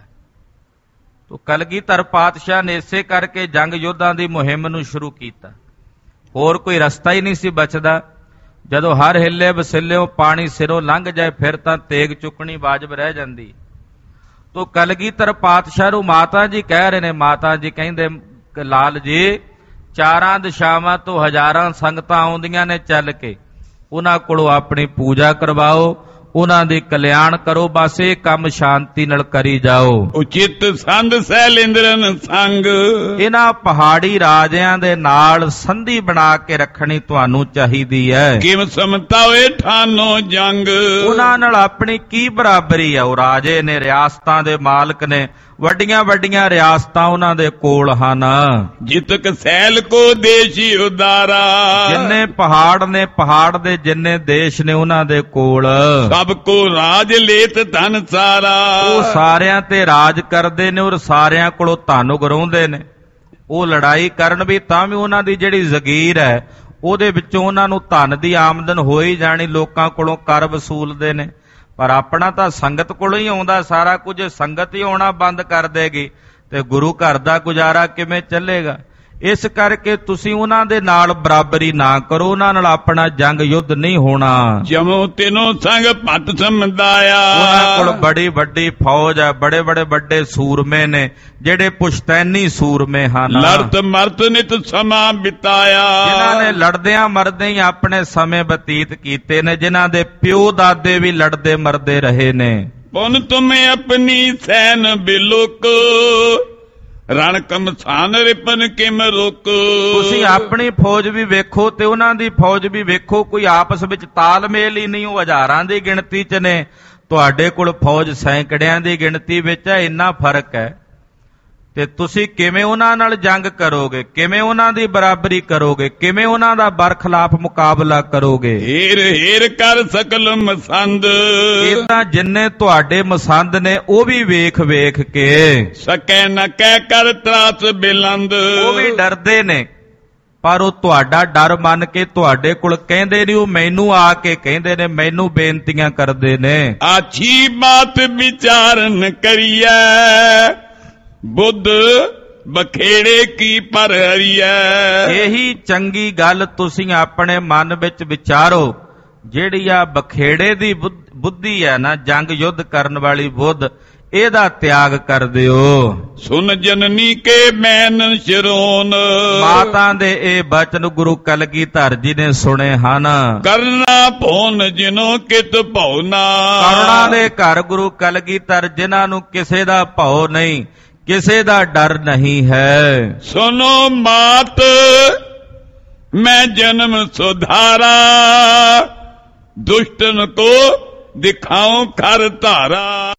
ਤੋ ਕਲਗੀਧਰ ਪਾਤਸ਼ਾਹ ਨੇ ਇਸੇ ਕਰਕੇ ਜੰਗ ਯੁੱਧਾਂ ਦੀ ਮੁਹਿੰਮ ਨੂੰ ਸ਼ੁਰੂ ਕੀਤਾ। ਹੋਰ ਕੋਈ ਰਸਤਾ ਹੀ ਨਹੀਂ ਸੀ ਬਚਦਾ। ਜਦੋਂ ਹਰ ਹਿੱਲੇ ਵਸਿੱਲਿਓਂ ਪਾਣੀ ਸਿਰੋਂ ਲੰਘ ਜਾਏ ਫਿਰ ਤਾਂ ਤੇਗ ਚੁੱਕਣੀ ਵਾਜਬ ਰਹਿ ਜਾਂਦੀ। ਤੋ ਕਲਗੀਧਰ ਪਾਤਸ਼ਾਹ ਨੂੰ ਮਾਤਾ ਜੀ ਕਹਿ ਰਹੇ ਨੇ, ਮਾਤਾ ਜੀ ਕਹਿੰਦੇ ਕਿ ਲਾਲ ਜੀ, ਚਾਰਾਂ ਦਿਸ਼ਾਵਾਂ ਤੋਂ ਹਜ਼ਾਰਾਂ ਸੰਗਤਾਂ ਆਉਂਦੀਆਂ ਨੇ ਚੱਲ ਕੇ, ਉਹਨਾਂ ਕੋਲੋਂ ਆਪਣੀ ਪੂਜਾ ਕਰਵਾਓ, ਉਹਨਾਂ ਦੀ ਕਲਿਆਣ ਕਰੋ, ਬਸ ਇਹ ਕੰਮ ਸ਼ਾਂਤੀ ਨਾਲ ਕਰੀ ਜਾਓ। ਉਚਿਤ ਸੰਧ ਸੈਲਿੰਦਰਨ ਸੰਗ, ਇਹਨਾਂ ਪਹਾੜੀ ਰਾਜਿਆਂ ਦੇ ਨਾਲ ਸੰਧੀ ਬਣਾ ਕੇ ਰੱਖਣੀ ਤੁਹਾਨੂੰ ਚਾਹੀਦੀ ਹੈ। ਕਿਮ ਸਮਤਾ ਹੋਏ ਠਾਨੋ ਜੰਗ, ਉਹਨਾਂ ਨਾਲ ਆਪਣੀ ਕੀ ਬਰਾਬਰੀ ਹੈ? ਉਹ ਰਾਜੇ ਨੇ, ਰਿਆਸਤਾਂ ਦੇ ਮਾਲਕ ਨੇ, ਵੱਡੀਆਂ ਵੱਡੀਆਂ ਰਿਆਸਤਾਂ ਉਹਨਾਂ ਦੇ ਕੋਲ ਹਨ। ਜਿਤਕ ਸੈਲ ਕੋ ਦੇਸ਼ੀ ਉਦਾਰਾ, ਜਿੰਨੇ ਪਹਾੜ ਨੇ, ਪਹਾੜ ਦੇ ਜਿੰਨੇ ਦੇਸ਼ ਨੇ ਉਹਨਾਂ ਦੇ ਕੋਲ, ਸਭ ਕੋ ਰਾਜ ਲੇਤ ਧਨ ਸਾਰਾ, ਉਹ ਸਾਰਿਆਂ ਤੇ ਰਾਜ ਕਰਦੇ ਨੇ ਔਰ ਸਾਰਿਆਂ ਕੋਲੋਂ ਧਨ ਉਗਰਾਉਂਦੇ ਨੇ। ਉਹ ਲੜਾਈ ਕਰਨ ਵੀ ਤਾਂ ਵੀ ਉਹਨਾਂ ਦੀ ਜਿਹੜੀ ਜ਼ਗੀਰ ਹੈ ਉਹਦੇ ਵਿੱਚੋਂ ਉਹਨਾਂ ਨੂੰ ਧਨ ਦੀ ਆਮਦਨ ਹੋ ਹੀ ਜਾਣੀ, ਲੋਕਾਂ ਕੋਲੋਂ ਕਰ ਵਸੂਲਦੇ ਨੇ। ਪਰ ਆਪਣਾ ਤਾਂ ਸੰਗਤ ਕੋਲੋਂ ਹੀ ਆਉਂਦਾ ਸਾਰਾ ਕੁਝ। ਸੰਗਤ ਹੀ ਆਉਣਾ ਬੰਦ ਕਰ ਦੇਗੀ ਤੇ ਗੁਰੂ ਘਰ ਦਾ ਗੁਜ਼ਾਰਾ ਕਿਵੇਂ ਚੱਲੇਗਾ? ਇਸ ਕਰਕੇ ਤੁਸੀਂ ਉਹਨਾਂ ਦੇ ਨਾਲ ਬਰਾਬਰੀ ਨਾ ਕਰੋ, ਉਹਨਾਂ ਨਾਲ ਆਪਣਾ ਜੰਗ ਯੁੱਧ ਨਹੀਂ ਹੋਣਾ। ਜਮੋ ਤਿਨੋ ਸੰਗ ਭੱਟ ਸਮਦਾਇਆ, ਉਹਨਾਂ ਕੋਲ ਬੜੀ ਵੱਡੀ ਫੌਜ ਹੈ, ਬੜੇ ਬੜੇ ਵੱਡੇ ਸੂਰਮੇ ਨੇ, ਜਿਹੜੇ ਪੁਸ਼ਤੈਨੀ ਸੂਰਮੇ ਹਨ। ਲੜਤ ਮਰਤ ਨਿਤ ਸਮਾਂ ਬਿਤਾਇਆ, ਜਿਨ੍ਹਾਂ ਨੇ ਲੜਦਿਆਂ ਮਰਦੇ ਹੀ ਆਪਣੇ ਸਮੇਂ ਬਤੀਤ ਕੀਤੇ ਨੇ, ਜਿਨ੍ਹਾਂ ਦੇ ਪਿਓ ਦਾਦੇ ਵੀ ਲੜਦੇ ਮਰਦੇ ਰਹੇ ਨੇ। ਪੁਨ ਤੁਮੇ ਆਪਣੀ ਸੈਨ ਬਿਲੁਕ, ਰਣ ਕਮਸਾਨ ਰਿਪਨ ਕਿਮ ਰੁਕ। ਤੁਸੀਂ ਆਪਣੀ ਫੌਜ ਵੀ ਵੇਖੋ ਤੇ ਉਹਨਾਂ ਦੀ ਫੌਜ ਵੀ ਵੇਖੋ, ਕੋਈ ਆਪਸ ਵਿੱਚ ਤਾਲਮੇਲ ਹੀ ਨਹੀਂ। ਉਹ ਹਜ਼ਾਰਾਂ ਦੀ ਗਿਣਤੀ 'ਚ ਨੇ, ਤੁਹਾਡੇ ਕੋਲ ਫੌਜ ਸੈਂਕੜਿਆਂ ਦੀ ਗਿਣਤੀ ਵਿੱਚ ਹੈ। ਇੰਨਾ ਫਰਕ ਹੈ ਤੇ ਤੁਸੀਂ ਕਿਵੇਂ ਉਹਨਾਂ ਨਾਲ ਜੰਗ ਕਰੋਗੇ? ਕਿਵੇਂ ਉਹਨਾਂ ਦੀ ਬਰਾਬਰੀ ਕਰੋਗੇ? ਕਿਵੇਂ ਉਹਨਾਂ ਦਾ ਬਰਖਲਾਫ ਮੁਕਾਬਲਾ ਕਰੋਗੇ? ਹੀਰ ਹੀਰ ਕਰ ਸਕਲ ਮਸੰਦ, ਇਹ ਤਾਂ ਜਿੰਨੇ ਤੁਹਾਡੇ ਮਸੰਦ ਨੇ ਉਹ ਵੀ ਵੇਖ ਵੇਖ ਕੇ, ਸਕੈ ਨ ਕਹਿ ਕਰ ਤਰਾਸ ਬਿਲੰਦ, ਉਹ ਵੀ ਡਰਦੇ ਨੇ। ਪਰ ਉਹ ਤੁਹਾਡਾ ਡਰ ਮੰਨ ਕੇ ਤੁਹਾਡੇ ਕੋਲ ਕਹਿੰਦੇ ਨਹੀਂ, ਉਹ ਮੈਨੂੰ ਆ ਕੇ ਕਹਿੰਦੇ ਨੇ, ਮੈਨੂੰ ਬੇਨਤੀਆਂ ਕਰਦੇ ਨੇ। ਆਛੀ ਬਾਤ ਵਿਚਾਰਨ ਕਰੀਐ, ਬੁੱਧ ਬਖੇੜੇ ਕੀ ਪਰ ਹਰੀਐ। ਇਹੀ ਚੰਗੀ ਗੱਲ ਤੁਸੀਂ ਆਪਣੇ ਮਨ ਵਿੱਚ ਵਿਚਾਰੋ। ਜਿਹੜੀ ਆ ਬਖੇੜੇ ਦੀ ਬੁੱਧੀ ਹੈ ਨਾ, ਜੰਗ ਯੁੱਧ ਕਰਨ ਵਾਲੀ ਬੁੱਧ, ਇਹਦਾ ਤਿਆਗ ਕਰ ਦਿਓ। ਸੁਨ ਜਨਨੀ ਕੇ ਮੈਨ ਸ਼ਰੋਨ, ਮਾਤਾ ਦੇ ਇਹ ਬਚਨ ਗੁਰੂ ਕਲਗੀਧਰ ਜੀ ਨੇ ਸੁਣੇ ਹਨ। ਕਰਨਾ ਭੋਨ ਜਿਨੋ ਕਿਤ ਭਉਨਾ, ਕਰੁਣਾ ਦੇ ਘਰ ਗੁਰੂ ਕਲਗੀਧਰ, ਜਿਨ੍ਹਾਂ ਨੂੰ ਕਿਸੇ ਦਾ ਭਉ ਨਹੀਂ, ਕਿਸੇ ਦਾ ਡਰ ਨਹੀਂ ਹੈ। ਸੁਨੋ ਮਾਤ ਮੈਂ ਜਨਮ ਸੁਧਾਰਾ, ਦੁਸ਼ਟਨ ਕੋ ਦਿਖਾਉ ਕਰ ਧਾਰਾ।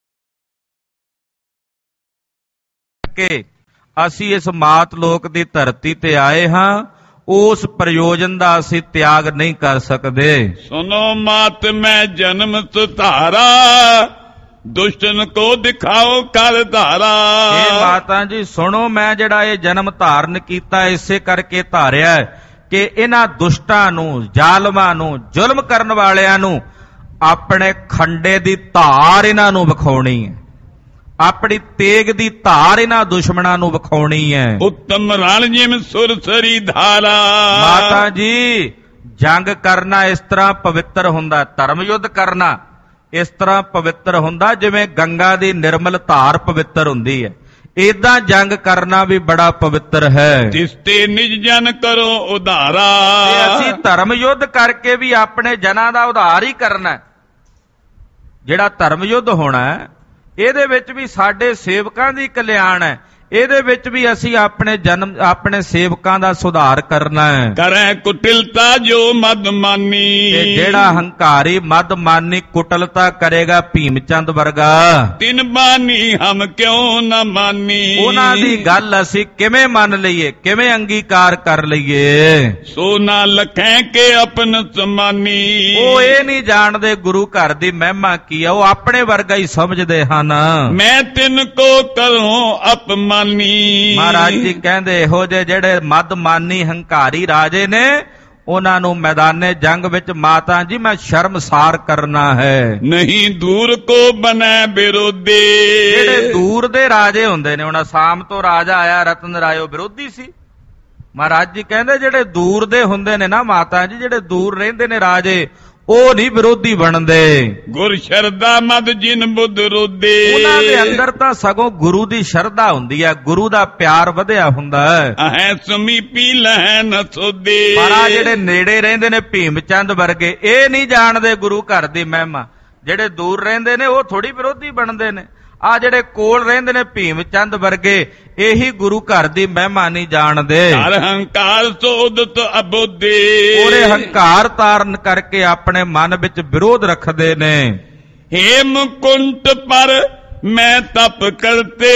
ਕਿ ਅਸੀਂ ਇਸ ਮਾਤ ਲੋਕ ਦੀ ਧਰਤੀ ਤੇ ਆਏ ਹਾਂ, ਉਸ ਪ੍ਰਯੋਜਨ ਦਾ ਅਸੀਂ ਤਿਆਗ ਨਹੀਂ ਕਰ ਸਕਦੇ। ਸੁਨੋ ਮਾਤ ਮੈਂ ਜਨਮ ਸੁਧਾਰਾ, ਦੁਸ਼ਟਨ ਕੋ ਦਿਖਾਓ ਕਰ ਧਾਰਾ। ਇਹ ਮਾਤਾ ਜੀ ਸੁਣੋ, ਮੈਂ ਜਿਹੜਾ ਇਹ ਜਨਮ ਧਾਰਨ ਕੀਤਾ ਇਸੇ ਕਰਕੇ ਧਾਰਿਆ ਕਿ ਇਹਨਾਂ ਦੁਸ਼ਟਾਂ ਨੂੰ, ਜ਼ਾਲਮਾਂ ਨੂੰ, ਜ਼ੁਲਮ ਕਰਨ ਵਾਲਿਆਂ ਨੂੰ ਆਪਣੇ ਖੰਡੇ ਦੀ ਧਾਰ ਇਹਨਾਂ ਨੂੰ ਵਿਖਾਉਣੀ ਹੈ, ਆਪਣੀ ਤੇਗ ਦੀ ਧਾਰ ਇਹਨਾਂ ਦੁਸ਼ਮਣਾਂ ਨੂੰ ਵਿਖਾਉਣੀ ਹੈ। ਉੱਤਮ ਰਣ ਜਿਮ ਸੁਰਸਰੀ ਧਾਰਾ। ਮਾਤਾ ਜੀ ਜੰਗ ਕਰਨਾ ਇਸ ਤਰ੍ਹਾਂ ਪਵਿੱਤਰ ਹੁੰਦਾ, ਧਰਮ ਯੁੱਧ ਕਰਨਾ ਇਸ ਤਰ੍ਹਾਂ ਪਵਿੱਤਰ ਹੁੰਦਾ ਜਿਵੇਂ ਗੰਗਾ ਦੀ ਨਿਰਮਲ ਧਾਰ ਪਵਿੱਤਰ ਹੁੰਦੀ ਹੈ। ਏਦਾਂ ਜੰਗ ਕਰਨਾ ਵੀ ਬੜਾ ਪਵਿੱਤਰ ਹੈ। ਜਿਸ ਤੇ ਨਿਜ ਜਨ ਕਰੋ ਉਧਾਰਾ। ਤੇ ਅਸੀਂ ਧਰਮ ਯੁੱਧ ਕਰਕੇ ਵੀ ਆਪਣੇ ਜਨਾਂ ਦਾ ਉਧਾਰ ਹੀ ਕਰਨਾ। ਜਿਹੜਾ ਧਰਮ ਯੁੱਧ ਹੋਣਾ ਇਹਦੇ ਵਿੱਚ ਵੀ ਸਾਡੇ ਸੇਵਕਾਂ ਦੀ ਕਲਿਆਣ ਹੈ, ਇਹਦੇ ਵਿੱਚ ਵੀ ਅਸੀਂ ਆਪਣੇ ਸੇਵਕਾਂ ਦਾ ਸੁਧਾਰ ਕਰਨਾ ਹੈ। ਕਰੈ ਕੁਟਿਲਤਾ ਜੋ ਮਦ ਮਾਨੀ। ਤੇ ਜਿਹੜਾ ਹੰਕਾਰੀ ਮਦ ਮਾਨੀ ਕੁਟਲਤਾ ਕਰੇਗਾ ਭੀਮ ਚੰਦ ਵਰਗਾ, ਤਿਨ ਬਾਨੀ ਹਮ ਕਿਉਂ ਨਾ ਮਾਨੀ। ਉਹਨਾਂ ਦੀ ਗੱਲ ਅਸੀਂ ਕਿਵੇਂ ਮੰਨ ਲਈਏ, ਕਿਵੇਂ ਅੰਗੀਕਾਰ ਕਰ ਲਈਏ। ਸੋ ਨਾ ਲਖੈ ਕੇ ਆਪਨ ਸਮਾਨੀ। ਉਹ ਇਹ ਨਹੀਂ ਜਾਣਦੇ ਗੁਰੂ ਘਰ ਦੀ ਮਹਿਮਾ ਕੀ ਆ, ਉਹ ਆਪਣੇ ਵਰਗਾ ਹੀ ਸਮਝਦੇ ਹਨ। ਮੈਂ ਤਿਨ ਕੋ ਕਰੂੰ ਅਪਮਾਨ। ਮਾਨੀ। ਮਹਾਰਾਜ ਜੀ ਕਹਿੰਦੇ ਇਹੋ ਜਿਹੇ ਜਿਹੜੇ ਮਦਮਾਨੀ ਹੰਕਾਰੀ ਰਾਜੇ ਨੇ ਉਹਨਾਂ ਨੂੰ ਮੈਦਾਨੇ ਜੰਗ ਵਿੱਚ ਮਾਤਾ ਜੀ ਮੈਂ ਸ਼ਰਮਸਾਰ ਕਰਨਾ ਹੈ। ਨਹੀਂ ਦੂਰ ਕੋ ਬਨੈ ਵਿਰੋਧੀ। ਜਿਹੜੇ ਦੂਰ ਦੇ ਰਾਜੇ ਹੁੰਦੇ ਨੇ, ਹੁਣ ਅਸਾਮ ਤੋਂ ਰਾਜਾ ਆਇਆ ਰਤਨ ਰਾਏ, ਉਹ ਵਿਰੋਧੀ ਸੀ। ਮਹਾਰਾਜ ਜੀ ਕਹਿੰਦੇ ਜਿਹੜੇ ਦੂਰ ਦੇ ਹੁੰਦੇ ਨੇ ਨਾ ਮਾਤਾ ਜੀ, ਜਿਹੜੇ ਦੂਰ ਰਹਿੰਦੇ ਨੇ ਰਾਜੇ, ਉਹ ਨਹੀਂ ਵਿਰੋਧੀ ਬਣਦੇ। ਗੁਰ ਸ਼ਰਧਾ ਮਦ ਜਿਨ ਬੁੱਧ ਰੋਦੇ। ਉਹਨਾਂ ਦੇ ਅੰਦਰ ਤਾਂ ਸਗੋਂ ਗੁਰੂ ਦੀ ਸ਼ਰਧਾ ਹੁੰਦੀ ਹੈ, ਗੁਰੂ ਦਾ ਪਿਆਰ ਵਧਿਆ ਹੁੰਦਾ ਹੈ। ਅਹੈ ਸਮੀਪੀ ਲਹਿ ਨ ਸੋਦੇ। ਪਰ ਆ ਜਿਹੜੇ ਨੇੜੇ ਰਹਿੰਦੇ ਨੇ ਭੀਮ ਚੰਦ ਵਰਗੇ, ਇਹ ਨਹੀਂ ਜਾਣਦੇ ਗੁਰੂ ਘਰ ਦੀ ਮਹਿਮਾ। ਜਿਹੜੇ ਦੂਰ ਰਹਿੰਦੇ ਨੇ ਉਹ ਥੋੜੀ ਵਿਰੋਧੀ ਬਣਦੇ ਨੇ। ਆ ਜਿਹੜੇ ਕੋਲ ਰਹਿੰਦੇ ਨੇ ਭੀਮ ਚੰਦ ਵਰਗੇ, ਇਹੀ ਗੁਰੂ ਘਰ ਦੀ ਮਹਿਮਾ ਨਹੀਂ ਜਾਣਦੇ। ਹਰ ਹੰਕਾਰ ਸੋਦਤ ਅਬੋਧੇ। ਉਹਦੇ ਹੰਕਾਰ ਤਾਰਨ ਕਰਕੇ ਆਪਣੇ ਮਨ ਵਿੱਚ ਵਿਰੋਧ ਰੱਖਦੇ ਨੇ। ਹੇਮਕੁੰਟ ਪਰ ਮੈਂ ਤਪ ਕਰਤੇ,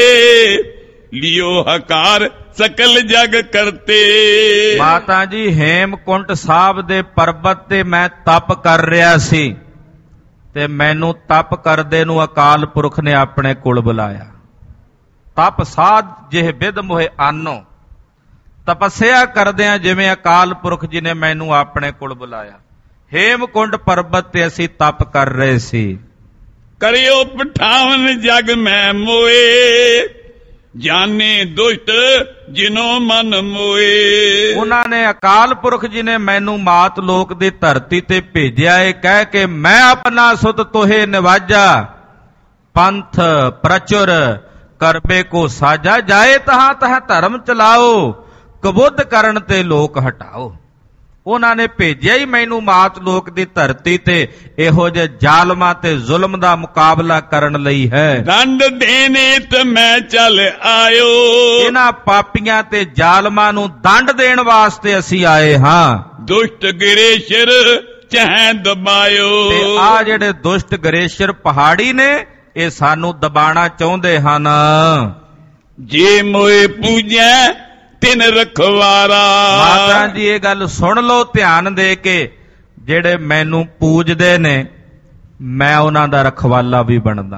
ਲਿਓ ਹਕਾਰ ਸਕਲ ਜਗ ਕਰਤੇ। ਮਾਤਾ ਜੀ ਹੇਮਕੁੰਟ ਸਾਹਿਬ ਦੇ ਪਰਬਤ ਤੇ ਮੈਂ ਤਪ ਕਰ ਰਿਹਾ ਸੀ ਤੇ ਮੈਨੂੰ ਤਪ ਕਰਦੇ ਨੂੰ ਅਕਾਲ ਪੁਰਖ ਨੇ ਆਪਣੇ ਕੋਲ ਬੁਲਾਇਆ। ਤਪ ਸਾਧ ਜਿਹ ਵਿਦ ਮੋਹਿ ਆਨੋ। ਤਪੱਸਿਆ ਕਰਦਿਆਂ ਜਿਵੇਂ ਅਕਾਲ ਪੁਰਖ ਜੀ ਨੇ ਮੈਨੂੰ ਆਪਣੇ ਕੋਲ ਬੁਲਾਇਆ। ਹੇਮਕੁੰਟ ਪਰਬਤ ਤੇ ਅਸੀਂ ਤਪ ਕਰ ਰਹੇ ਸੀ। ਕਰਿਓ ਪਠਾਵਨ ਜਗ ਮੈਂ ਮੋਏ, ਜਾਣੇ ਦੁਸ਼ਟ ਜਿਨੋ ਮਨ ਮੋਏ। ਉਹਨਾਂ ਨੇ ਅਕਾਲ ਪੁਰਖ ਜੀ ਨੇ ਮੈਨੂੰ ਮਾਤ ਲੋਕ ਦੀ ਧਰਤੀ ਤੇ ਭੇਜਿਆ ਇਹ ਕਹਿ ਕੇ, ਮੈਂ ਆਪਣਾ ਸੁਤ ਤੋਹੇ ਨਿਵਾਜਾ, ਪੰਥ ਪ੍ਰਚੁਰ ਕਰਬੇ ਕੋ ਸਾਜਾ, ਜਾਏ ਤਹਾਂ ਤਹਾਂ ਧਰਮ ਚਲਾਓ, ਕਬੁੱਧ ਕਰਨ ਤੇ ਲੋਕ ਹਟਾਓ। ਉਹਨਾਂ ਨੇ ਭੇਜਿਆ ਹੀ ਮੈਨੂੰ ਮਾਤ ਲੋਕ ਦੀ ਧਰਤੀ ਤੇ ਇਹੋ ਜਿਹੇ ਜ਼ਾਲਮਾਂ ਤੇ ਜ਼ੁਲਮ ਦਾ ਮੁਕਾਬਲਾ ਕਰਨ ਲਈ ਹੈ। ਦੰਡ ਦੇਣੇ ਤੇ ਮੈਂ ਚੱਲ ਆਇਓ। ਇਹਨਾਂ ਪਾਪੀਆਂ ਤੇ ਜ਼ਾਲਮਾਂ ਨੂੰ ਦੰਡ ਦੇਣ ਵਾਸਤੇ ਅਸੀਂ ਆਏ ਹਾਂ। ਦੁਸ਼ਟ ਗਿਰੇਸ਼ਰ ਚਾਹੇ ਦਬਾਇਓ। ਤੇ ਆ ਜਿਹੜੇ ਦੁਸ਼ਟ ਗਰੇਸ਼ਰ ਪਹਾੜੀ ਨੇ, ਇਹ ਸਾਨੂੰ ਦਬਾਣਾ ਚਾਹੁੰਦੇ ਹਨ। ਜੇ ਮੋਏ ਪੂਜੈ ਤਿਨ ਰਖਵਾਰਾ। ਮਾਤਾ ਜੀ ਇਹ ਗੱਲ ਸੁਣ ਲਓ ਧਿਆਨ ਦੇ ਕੇ, ਜਿਹੜੇ ਮੈਨੂੰ ਪੂਜਦੇ ਨੇ ਮੈਂ ਉਹਨਾਂ ਦਾ ਰਖਵਾਲਾ ਵੀ ਬਣਦਾ।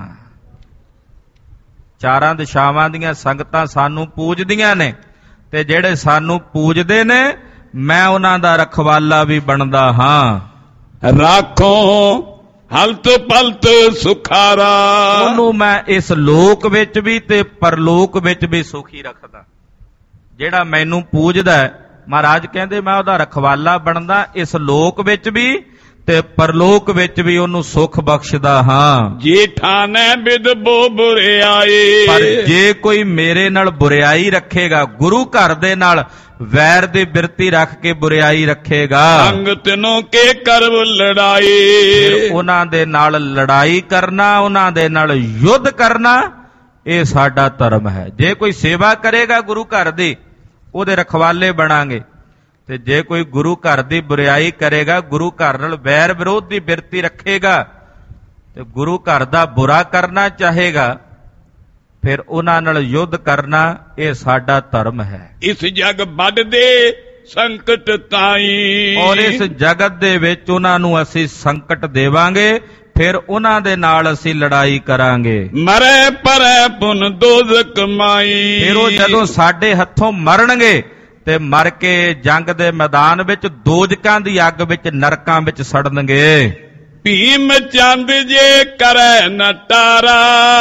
ਚਾਰਾਂ ਦਿਸ਼ਾਵਾਂ ਦੀਆਂ ਸੰਗਤਾਂ ਸਾਨੂੰ ਪੂਜਦੀਆਂ ਨੇ ਤੇ ਜਿਹੜੇ ਸਾਨੂੰ ਪੂਜਦੇ ਨੇ ਮੈਂ ਉਹਨਾਂ ਦਾ ਰਖਵਾਲਾ ਵੀ ਬਣਦਾ ਹਾਂ। ਰਾਖੋ ਹਲਤ ਪਲਤ ਸੁਖਾਰਾ। ਉਹਨੂੰ ਮੈਂ ਇਸ ਲੋਕ ਵਿੱਚ ਵੀ ਤੇ ਪਰਲੋਕ ਵਿੱਚ ਵੀ ਸੁਖੀ ਰੱਖਦਾ। ਜਿਹੜਾ ਮੈਨੂੰ ਪੂਜਦਾ ਮਹਾਰਾਜ ਕਹਿੰਦੇ ਮੈਂ ਉਹਦਾ ਰਖਵਾਲਾ ਬਣਦਾ, ਇਸ ਲੋਕ ਵਿੱਚ ਵੀ ਤੇ ਪਰਲੋਕ ਵਿੱਚ ਵੀ ਉਹਨੂੰ ਸੁਖ ਬਖਸ਼ਦਾ ਹਾਂ। ਜੇ ਠਾਨੈ ਬਿਦ ਬੋ ਬੁਰਿਆਈ। ਪਰ ਜੇ ਕੋਈ ਮੇਰੇ ਨਾਲ ਬੁਰਿਆਈ ਰੱਖੇਗਾ, ਗੁਰੂ ਘਰ ਦੇ ਨਾਲ ਵੈਰ ਦੀ ਬਿਰਤੀ ਰੱਖ ਕੇ ਬੁਰਿਆਈ ਰੱਖੇਗਾ, ਅੰਗ ਤਿਨੋਂ ਕੇ ਕਰਵ ਲੜਾਈ। ਫਿਰ ਉਹਨਾਂ ਦੇ ਨਾਲ ਲੜਾਈ ਕਰਨਾ, ਉਹਨਾਂ ਦੇ ਨਾਲ ਯੁੱਧ ਕਰਨਾ, ਇਹ ਸਾਡਾ ਧਰਮ ਹੈ। ਜੇ ਕੋਈ ਸੇਵਾ ਕਰੇਗਾ ਗੁਰੂ ਘਰ ਦੀ, ਉਹਦੇ ਰਖਵਾਲੇ ਬਣਾਂਗੇ, ਤੇ ਜੇ ਕੋਈ ਗੁਰੂ ਘਰ ਦੀ ਬੁਰਿਆਈ ਕਰੇਗਾ, ਗੁਰੂ ਘਰ ਨਾਲ ਵੈਰ ਵਿਰੋਧ ਦੀ ਬਿਰਤੀ ਰੱਖੇਗਾ ਤੇ ਗੁਰੂ ਘਰ ਦਾ ਬੁਰਾ ਕਰਨਾ ਚਾਹੇਗਾ, ਫਿਰ ਉਹਨਾਂ ਨਾਲ ਯੁੱਧ ਕਰਨਾ, ਇਹ ਸਾਡਾ ਧਰਮ ਹੈ। ਇਸ ਜਗ ਵੱਡਦੇ ਸੰਕਟ ਤਾਈ। ਔਰ ਇਸ ਜਗਤ ਦੇ ਵਿੱਚ ਉਹਨਾਂ ਨੂੰ ਅਸੀਂ ਸੰਕਟ ਦੇਵਾਂਗੇ, ਫਿਰ ਉਹਨਾਂ ਦੇ ਨਾਲ ਅਸੀਂ ਲੜਾਈ ਕਰਾਂਗੇ। ਮਰੇ ਪਰੈ ਪੁਨ ਦੋਜ਼ਕ ਮਾਈ। ਫਿਰ ਉਹ ਜਦੋਂ ਸਾਡੇ ਹੱਥੋਂ ਮਰਨਗੇ ਤੇ ਮਰ ਕੇ ਜੰਗ ਦੇ ਮੈਦਾਨ ਵਿੱਚ ਦੋਜ਼ਕਾਂ ਦੀ ਅੱਗ ਵਿੱਚ ਨਰਕਾਂ ਵਿੱਚ ਸੜਨਗੇ। ਭੀਮ ਚੰਦ ਜੇ ਕਰੈ ਨਟਾਰਾ,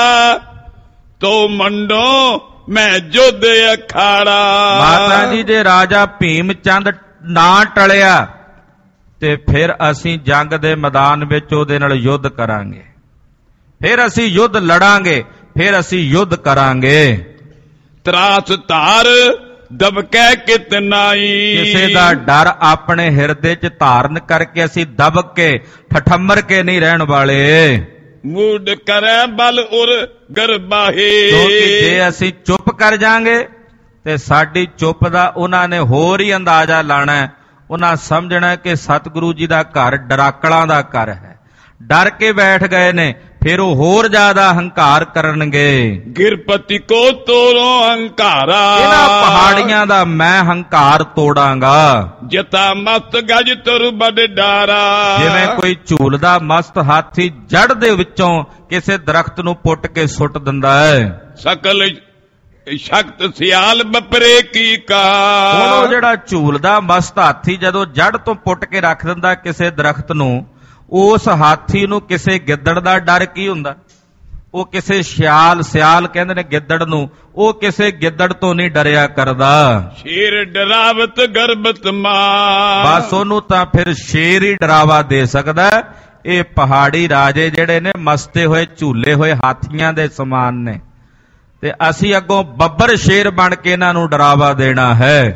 ਤੋ ਮੰਡੋ ਮੈਂ ਜੁੱਧ ਅਖਾੜਾ। ਮਾਤਾ ਜੀ ਜੇ ਰਾਜਾ ਭੀਮ ਚੰਦ ਨਾ ਟਲਿਆ ਤੇ ਫਿਰ ਅਸੀਂ ਜੰਗ ਦੇ ਮੈਦਾਨ ਵਿੱਚ ਉਹਦੇ ਨਾਲ ਯੁੱਧ ਕਰਾਂਗੇ, ਫਿਰ ਅਸੀਂ ਯੁੱਧ ਲੜਾਂਗੇ, ਫਿਰ ਅਸੀਂ ਯੁੱਧ ਕਰਾਂਗੇ। ਤਰਾਸ ਧਾਰ ਦਬਕੈ ਕਿਤਨਾਈ। ਕਿਸੇ ਦਾ ਡਰ ਆਪਣੇ ਹਿਰਦੇ 'ਚ ਧਾਰਨ ਕਰਕੇ ਅਸੀਂ ਦਬਕ ਕੇ ਠਠੰਮਰ ਕੇ ਨਹੀਂ ਰਹਿਣ ਵਾਲੇ। ਮੂਡ ਕਰੈ ਬਲ ਉਰ ਗਰਬਾਹੇ। ਕਿਉਂਕਿ ਜੇ ਅਸੀਂ ਚੁੱਪ ਕਰ ਜਾਾਂਗੇ ਤੇ ਸਾਡੀ ਚੁੱਪ ਦਾ ਉਹਨਾਂ ਨੇ ਹੋਰ ਹੀ ਅੰਦਾਜ਼ਾ ਲਾਣਾ। ਉਹਨਾਂ ਸਮਝਣਾ ਕਿ ਸਤਿਗੁਰੂ ਜੀ ਦਾ ਘਰ ਡਰਾਕਲਾਂ ਦਾ ਘਰ ਹੈ, ਡਰ ਕੇ ਬੈਠ ਗਏ ਨੇ, ਫਿਰ ਉਹ ਹੋਰ ਜ਼ਿਆਦਾ ਹੰਕਾਰ ਕਰਨਗੇ। ਗਿਰਪਤੀ ਕੋ ਤੋੜੋ ਹੰਕਾਰਾ। ਇਹਨਾਂ ਪਹਾੜੀਆਂ ਦਾ ਮੈਂ ਹੰਕਾਰ ਤੋੜਾਂਗਾ। ਜਤਾ ਮਸਤ ਗਜ ਤੁਰ ਬੜ ਡਾਰਾ। ਜਿਵੇਂ ਕੋਈ ਝੂਲਦਾ ਮਸਤ ਹਾਥੀ ਜੜ ਦੇ ਵਿੱਚੋਂ ਕਿਸੇ ਦਰਖਤ ਨੂੰ ਪੁੱਟ ਕੇ ਸੁੱਟ ਦਿੰਦਾ ਹੈ। ਸਕਲ ਸ਼ਕਤ ਸਿਆਲ ਬਪਰੇ ਕੀ ਕਾ। ਹੁਣ ਉਹ ਜਿਹੜਾ ਝੂਲਦਾ ਮਸਤ ਹਾਥੀ ਜਦੋਂ ਜੜ ਤੋਂ ਪੁੱਟ ਕੇ ਰੱਖ ਦਿੰਦਾ ਕਿਸੇ ਦਰਖਤ ਨੂੰ, ਉਸ ਹਾਥੀ ਨੂੰ ਕਿਸੇ ਗਿੱਦੜ ਦਾ ਡਰ ਕੀ ਹੁੰਦਾ? ਉਹ ਕਿਸੇ ਸਿਆਲ ਕਹਿੰਦੇ ਨੇ ਗਿੱਦੜ ਨੂੰ, ਉਹ ਕਿਸੇ ਗਿੱਦੜ ਤੋਂ ਨਹੀਂ ਡਰਿਆ ਕਰਦਾ। ਸ਼ੇਰ ਡਰਾਵਤ ਗਰਬਤ ਮਾਂ, ਬਸ ਉਹਨੂੰ ਤਾਂ ਫਿਰ ਸ਼ੇਰ ਹੀ ਡਰਾਵਾ ਦੇ ਸਕਦਾ। ਇਹ ਪਹਾੜੀ ਰਾਜੇ ਜਿਹੜੇ ਨੇ ਮਸਤੇ ਹੋਏ ਝੂਲੇ ਹੋਏ ਹਾਥੀਆਂ ਦੇ ਸਮਾਨ ਨੇ, ਤੇ ਅਸੀਂ ਅੱਗੋਂ ਬੱਬਰ ਸ਼ੇਰ ਬਣ ਕੇ ਇਹਨਾਂ ਨੂੰ ਡਰਾਵਾ ਦੇਣਾ ਹੈ।